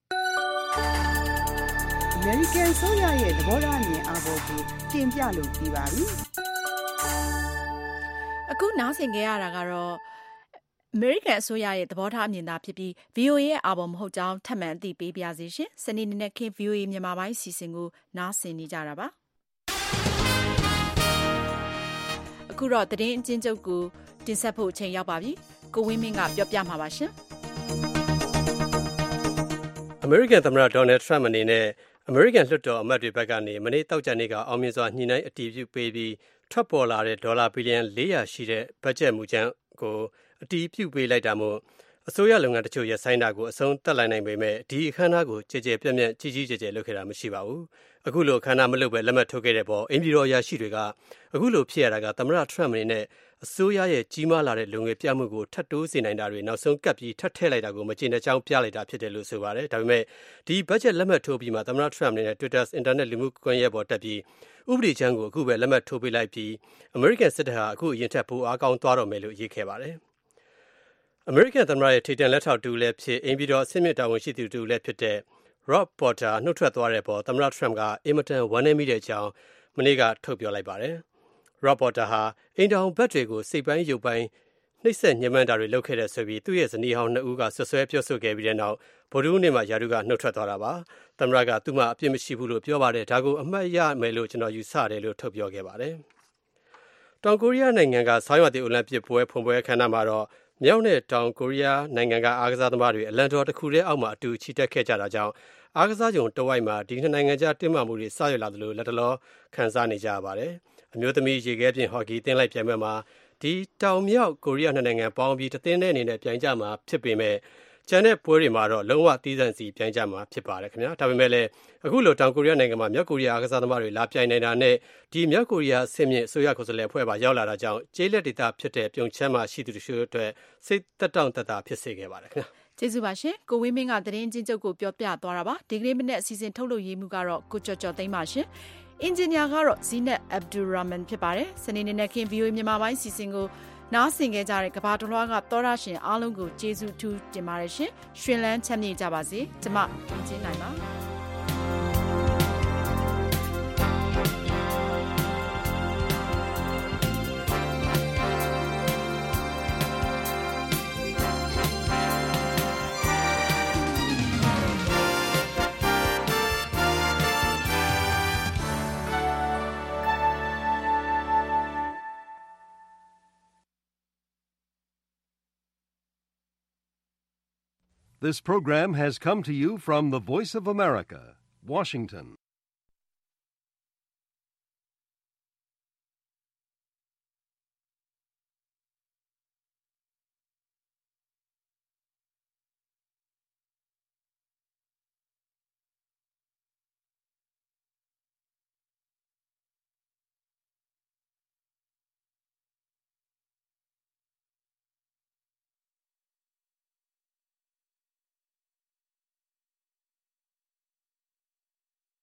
American ဆိုရရဲ့သဘောထားအမြင်အာဘော်ကိုတင်ပြလို့ပြီးပါပြီ။အခုနားဆင်ကြရတာကတော့အမေရိကန်အစိုးရရဲ့သဘောထားအမြင်သာဖြစ်ပြီး VOA ရဲ့အာဘော်မဟုတ်ကြောင်းထပ်မံအသိပေးပါရစေရှင်။စနေနေ့နဲ့ခင် VOA မြန်မာပိုင်းအစီအစဉ်ကိုနားဆင်နေကြတာပါ။အခုတော့သတင်းအကျဉ်းချုပ်ကိုတင်ဆက်ဖို့အချိန်ရောက်ပါပြီ။ကိုဝင်းမင်းကပြောပြမှာပါရှင်။အမေရိကန်သမ္မတဒေါ်နယ်ထရမ့်အနေနဲ့အမေရိကန်လွှတ်တော်အမတ်တွေဘက်ကနေမနေ့တောက်ကြနေ့ကအောင်မြင်စွာညှိနှိုင်းအတည်ပြုပေးပြီးထွက်ပေါ်လာတဲ့ဒေါ်လာဘီလီယံ400ရှိတဲ့ဘတ်ဂျက်မူကြမ်းကိုအတည်ပြုပေးလိုက်တာမို့အစိုးရလုပ်ငန်းတချို့ရပ်ဆိုင်းတာကိုအဆုံးသတ်လိုက်နိုင်ပေမဲ့ဒီအခမ်းအနားကိုကြည်ကြဲပြန့်ပြန့်ကြီးကြီးကျယ်ကျယ်လုပ်ခဲ့တာမရှိပါဘူး။အခုလိုအခမ်းအနားမလုပ်ဘဲလက်မှတ်ထိုးခဲ့တဲ့ပေါ်အိမ်ပြည်တော်အရာရှိတွေကအခုလိုဖြစ်ရတာကသမ္မတထရမ့်အနေနဲ့အစိုးရရဲ့ကြီးမားလာတဲ့လူငယ်ပြမှုကိုထပ်တိုးစေနိုင်တာတွေနောက်ဆုံးကပ်ပြီးထပ်ထည့်လိုက်တာကိုမကျေနပ်ကြောင်းပြလိုက်တာဖြစ်တယ်လို့ဆိုပါတယ်။ဒါပေမဲ့ဒီဘတ်ဂျက်လက်မှတ်ထိုးပြီးမှသမ္မတထရမ့်အနေနဲ့ Twitter အင်တာနက်လူမှုကွန်ရက်ပေါ်တက်ပြီးဥပဒေချမ်းကိုအခုပဲလက်မှတ်ထိုးပေးလိုက်ပြီးအမေရိကန်စစ်တပ်ဟာအခုအရင်ထက်ပိုအားကောင်းသွားတော့မယ်လို့ရေးခဲ့ပါတယ်။အမေရိကန်သမ္မတရဲ့ထိပ်တန်းလက်ထောက်တူလည်းဖြစ်အိမ်ပြည်တော်အဆင့်မြင့်တာဝန်ရှိသူတူလည်းဖြစ်တဲ့ Rob Porter နှုတ်ထွက်သွားတဲ့ပေါ်သမ္မတထရမ့်ကအင်မတန်ဝမ်းနည်းမိတဲ့အကြောင်းမနေ့ကထုတ်ပြောလိုက်ပါတယ်။ Rob Porter ဟာအိမ်ထောင်ဘက်တွေကိုစိတ်ပိုင်းရုပ်ပိုင်းနှိပ်စက်ညှဉ်းပန်းတာတွေလုပ်ခဲ့တဲ့ဆိုပြီးသူ့ရဲ့ဇနီးဟောင်း2ဦးကဆွဆွဲပြောဆိုခဲ့ပြီးတဲ့နောက်ဗုဒ္ဓဟူးနေ့မှာယာတုကနှုတ်ထွက်သွားတာပါ။သမ္မတကသူ့မှာအပြစ်မရှိဘူးလို့ပြောပါတယ်။ဒါကိုအမှတ်ရမယ်လို့ကျွန်တော်ယူဆတယ်လို့ထုတ်ပြောခဲ့ပါတယ်။တောင်ကိုရီးယားနိုင်ငံကဆောင်းရာသီအိုလံပစ်ပွဲဖွင့်ပွဲအခမ်းအနားမှာတော့မြောက်နဲ့တောင်ကိုရီးယားနိုင်ငံကအားကစားသမားတွေအလံတော်တစ်ခုတည်းအောက်မှာအတူချီတက်ခဲ့ကြတာကြောင့်အားကစားကြုံတဝိုက်မှာဒီနှစ်နိုင်ငံကြားတင်းမာမှုတွေစရွလာသလိုလက်တလောခံစားနေကြရပါတယ်။အမျိုးသမီးရေခဲပြင်ဟော်ကီတင်းလိုက်ပြိုင်ပွဲမှာဒီတောင်မြောက်ကိုရီးယားနှစ်နိုင်ငံပေါင်းပြီးတသင်းတဲ့အနေနဲ့ပြိုင်ကြမှာဖြစ်ပေမဲ့ကျန်တဲ့ပွဲတွေမှာတော့လုံးဝသီးသန့်စီပြိုင်ကြမှာဖြစ်ပါတယ်ခင်ဗျာ။ဒါပေမဲ့လည်းအခုလိုတောင်ကိုရီးယားနိုင်ငံမှာမြောက်ကိုရီးယားအားကစားသမားတွေလာပြိုင်နေတာနဲ့ဒီမြောက်ကိုရီးယားအဆင့်မြင့်အစိုးရကိုယ်စားလှယ်အဖွဲ့ပါရောက်လာတာကြောင့်ကျေးလက်ဒေသဖြစ်တဲ့ပြုံချမ်းမှာရှိသူတို့အတွက်စိတ်သက်တောင့်သက်သာဖြစ်စေခဲ့ပါတယ်ခင်ဗျာ။ကျေးဇူးပါရှင်။ကိုဝင်းမင်းကသတင်းချင်းချုပ်ကိုပြောပြသွားတာပါ။ဒီကနေ့မနေ့အစီအစဉ်ထုတ်လုပ်ရေးမှုကတော့ကိုကျော်ကျော်သိန်းပါရှင်။အင်ဂျင်နီယာကတော့ဇီနက်အဗ်ဒူရာမန်ဖြစ်ပါတယ်။စနေနေ့နဲ့ခင် VOA မြန်မာပိုင်းအစီအစဉ်ကိုနားဆင်ခဲ့ကြတဲ့ကမ္ဘာတစ်လွှားကသောရရှင်အားလုံးကိုကျေးဇူးထူးတင်ပါတယ်ရှင်။ရှင်လန်းချမ်းမြေ့ကြပါစေ။ကျမတင်ချင်းနိုင်ပါ This program has come to you from the Voice of America, Washington.